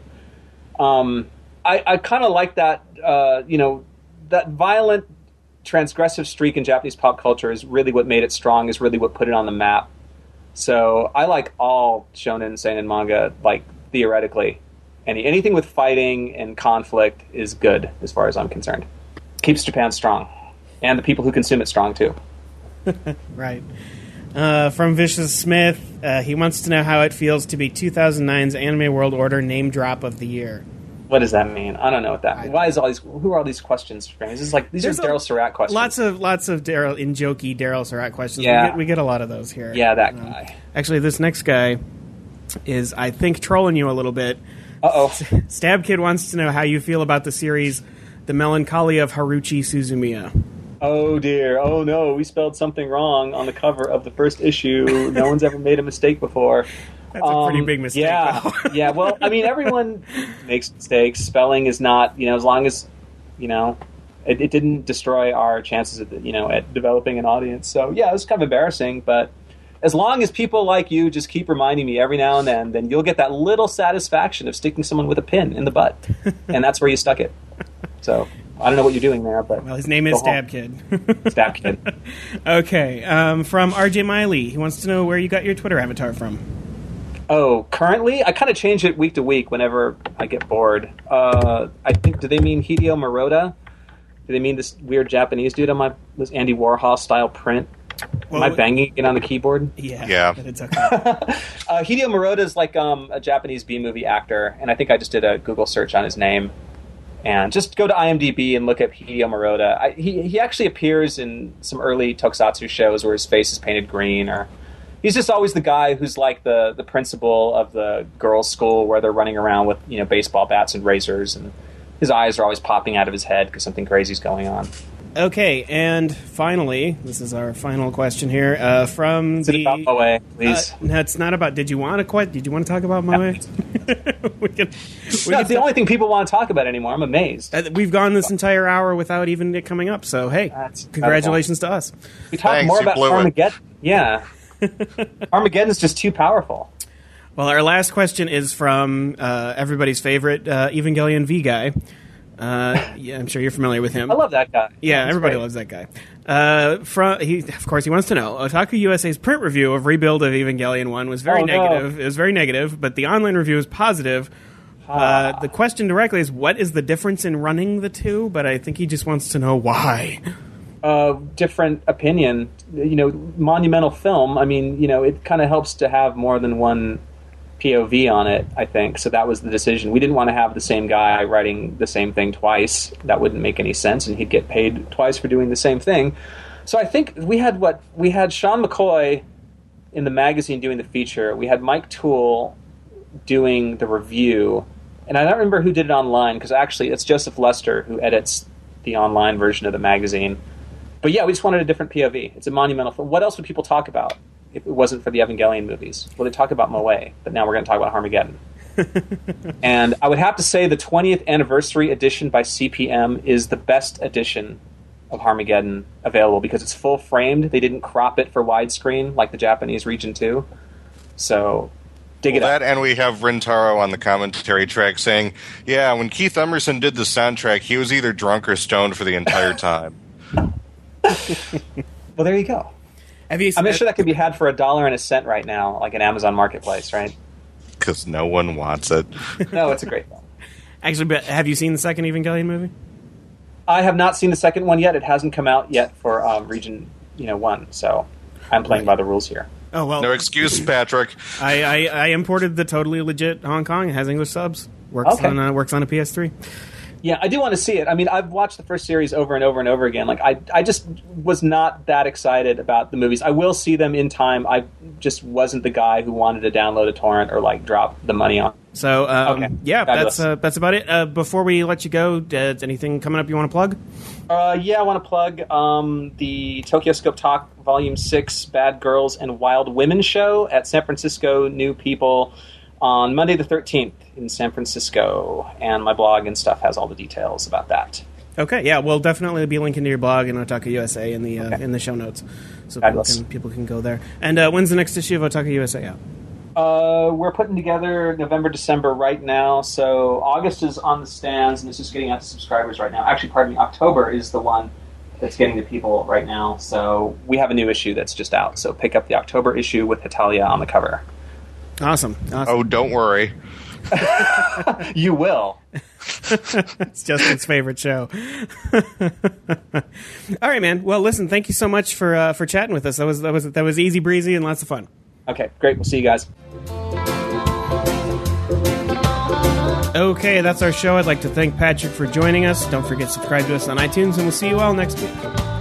Speaker 3: Um, I, I kind of like that, uh, you know, that violent, transgressive streak in Japanese pop culture is really what made it strong, is really what put it on the map. So I like all shonen and seinen manga, like, theoretically. Any Anything with fighting and conflict is good, as far as I'm concerned. Keeps Japan strong. And the people who consume it strong, too.
Speaker 1: Right. Uh, from Vicious Smith, uh, he wants to know how it feels to be two thousand nine's Anime World Order name drop of the year.
Speaker 3: What does that mean? I don't know what that. Why is all these? Who are all these questions from? This is like these
Speaker 1: There's
Speaker 3: are Daryl Surratt questions.
Speaker 1: Lots of lots of Daryl in jokey Daryl Surratt questions.
Speaker 3: Yeah.
Speaker 1: we get, we get a lot of those here.
Speaker 3: Yeah, that
Speaker 1: Um,
Speaker 3: guy.
Speaker 1: Actually, this next guy is, I think, trolling you a little bit.
Speaker 3: Uh oh.
Speaker 1: Stab Kid wants to know how you feel about the series The Melancholy of Haruchi Suzumiya.
Speaker 3: Oh dear. Oh no. We spelled something wrong on the cover of the first issue. No one's ever made a mistake before.
Speaker 1: That's a pretty
Speaker 3: Um,
Speaker 1: big mistake.
Speaker 3: Yeah,
Speaker 1: though.
Speaker 3: yeah. Well, I mean, everyone makes mistakes. Spelling is not, you know, as long as, you know, it, it didn't destroy our chances at, you know, at developing an audience. So yeah, it was kind of embarrassing, but as long as people like you just keep reminding me every now and then, then you'll get that little satisfaction of sticking someone with a pin in the butt, and that's where you stuck it. So I don't know what you're doing there, but
Speaker 1: Well, his name is
Speaker 3: go
Speaker 1: Stab
Speaker 3: home.
Speaker 1: Kid.
Speaker 3: Stab Kid.
Speaker 1: Okay, um, from R J Miley, he wants to know where you got your Twitter avatar from.
Speaker 3: Oh, currently? I kind of change it week to week whenever I get bored. Uh, I think, do they mean Hideo Maroda? Do they mean this weird Japanese dude on my this Andy Warhol style print?
Speaker 1: Well,
Speaker 3: Am I banging it on the keyboard?
Speaker 1: Yeah,
Speaker 2: Yeah.
Speaker 1: but it's okay.
Speaker 3: uh, Hideo Maroda is like um, a Japanese B-movie actor, and I think I just did a Google search on his name. And just go to IMDb and look at Hideo Maroda. I, he he actually appears in some early tokusatsu shows where his face is painted green, or he's just always the guy who's like the, the principal of the girls' school where they're running around with, you know, baseball bats and razors, and his eyes are always popping out of his head because something crazy's going on.
Speaker 1: Okay, and finally, this is our final question here uh, from
Speaker 3: Is it
Speaker 1: the.
Speaker 3: about Moe, please?
Speaker 1: Uh, no, it's not about. Did you want to quit? Did you want to talk about Moe? we can, we
Speaker 3: no,
Speaker 1: can
Speaker 3: it's the only thing people want to talk about anymore. I'm amazed.
Speaker 1: uh, we've gone this entire hour without even it coming up. So hey,
Speaker 3: That's
Speaker 1: congratulations to us.
Speaker 3: We talk
Speaker 2: Thanks,
Speaker 3: more
Speaker 2: you
Speaker 3: about
Speaker 2: blew it.
Speaker 3: Armageddon. Yeah. Armageddon's just too powerful.
Speaker 1: Well, our last question is from uh, everybody's favorite uh, Evangelion V guy. Uh, yeah, I'm sure you're familiar with him.
Speaker 3: I love that guy.
Speaker 1: Yeah,
Speaker 3: He's
Speaker 1: everybody
Speaker 3: great.
Speaker 1: loves that guy. Uh, from he, of course, he wants to know. Otaku U S A's print review of Rebuild of Evangelion one was very
Speaker 3: Oh, no.
Speaker 1: negative. It was very negative, but the online review is positive.
Speaker 3: Ah.
Speaker 1: Uh, the question directly is, what is the difference in running the two? But I think he just wants to know why.
Speaker 3: Uh, different opinion. You know, monumental film. I mean, you know, it kind of helps to have more than one P O V on it, I think. So that was the decision. We didn't want to have the same guy writing the same thing twice. That wouldn't make any sense, and he'd get paid twice for doing the same thing. So I think we had what we had Sean McCoy in the magazine doing the feature. We had Mike Toole doing the review, and I don't remember who did it online because actually it's Joseph Lester who edits the online version of the magazine. But yeah, we just wanted a different P O V. It's a monumental film. What else would people talk about if it wasn't for the Evangelion movies? Well, they talk about Moe, but now we're going to talk about Harmageddon. And I would have to say the twentieth anniversary edition by C P M is the best edition of Harmageddon available because it's full framed. They didn't crop it for widescreen like the Japanese Region two. So dig
Speaker 2: well,
Speaker 3: it up.
Speaker 2: That, and we have Rintaro on the commentary track saying, yeah, when Keith Emerson did the soundtrack, he was either drunk or stoned for the entire time.
Speaker 3: Well, there you go.
Speaker 1: Have you,
Speaker 3: I'm sure that could be had for a dollar and a cent right now, like an Amazon Marketplace, right?
Speaker 2: Because no one wants it.
Speaker 3: No, it's a great film.
Speaker 1: Actually, but have you seen the second Evangelion movie?
Speaker 3: I have not seen the second one yet. It hasn't come out yet for um, Region, you know, one. So I'm playing by the rules here.
Speaker 1: Oh well,
Speaker 2: no excuse, Patrick.
Speaker 1: I, I, I imported the totally legit Hong Kong. It has English subs. Works
Speaker 3: Okay.
Speaker 1: on uh, works on a P S three.
Speaker 3: Yeah, I do want to see it. I mean, I've watched the first series over and over and over again. Like, I, I just was not that excited about the movies. I will see them in time. I just wasn't the guy who wanted to download a torrent or like drop the money on.
Speaker 1: So, um,
Speaker 3: Okay.
Speaker 1: yeah,
Speaker 3: Fabulous.
Speaker 1: that's uh, that's about it. Uh, before we let you go, uh, anything coming up you want to plug?
Speaker 3: Uh, yeah, I want to plug um, the Tokyo Scope Talk Volume six Bad Girls and Wild Women show at San Francisco New People on Monday the thirteenth in San Francisco. And my blog and stuff has all the details about that.
Speaker 1: Okay, yeah, we'll definitely be linking to your blog and Otaku U S A in the uh,
Speaker 3: Okay.
Speaker 1: in the show notes, so people
Speaker 3: Fabulous.
Speaker 1: can, people can go there. And uh, when's the next issue of Otaku U S A out?
Speaker 3: Uh, we're putting together November, December right now. So August is on the stands, and it's just getting out to subscribers right now. Actually, pardon me, October is the one that's getting to people right now. So we have a new issue that's just out. So pick up the October issue with Hetalia on the cover.
Speaker 1: Awesome, awesome.
Speaker 2: Oh, don't worry.
Speaker 3: You will.
Speaker 1: It's Justin's favorite show. All right, man. Well, listen, thank you so much for uh, for chatting with us. That was that was that was easy breezy and lots of fun.
Speaker 3: Okay, great. We'll see you guys.
Speaker 1: Okay, that's our show. I'd like to thank Patrick for joining us. Don't forget to subscribe to us on iTunes, and we'll see you all next week.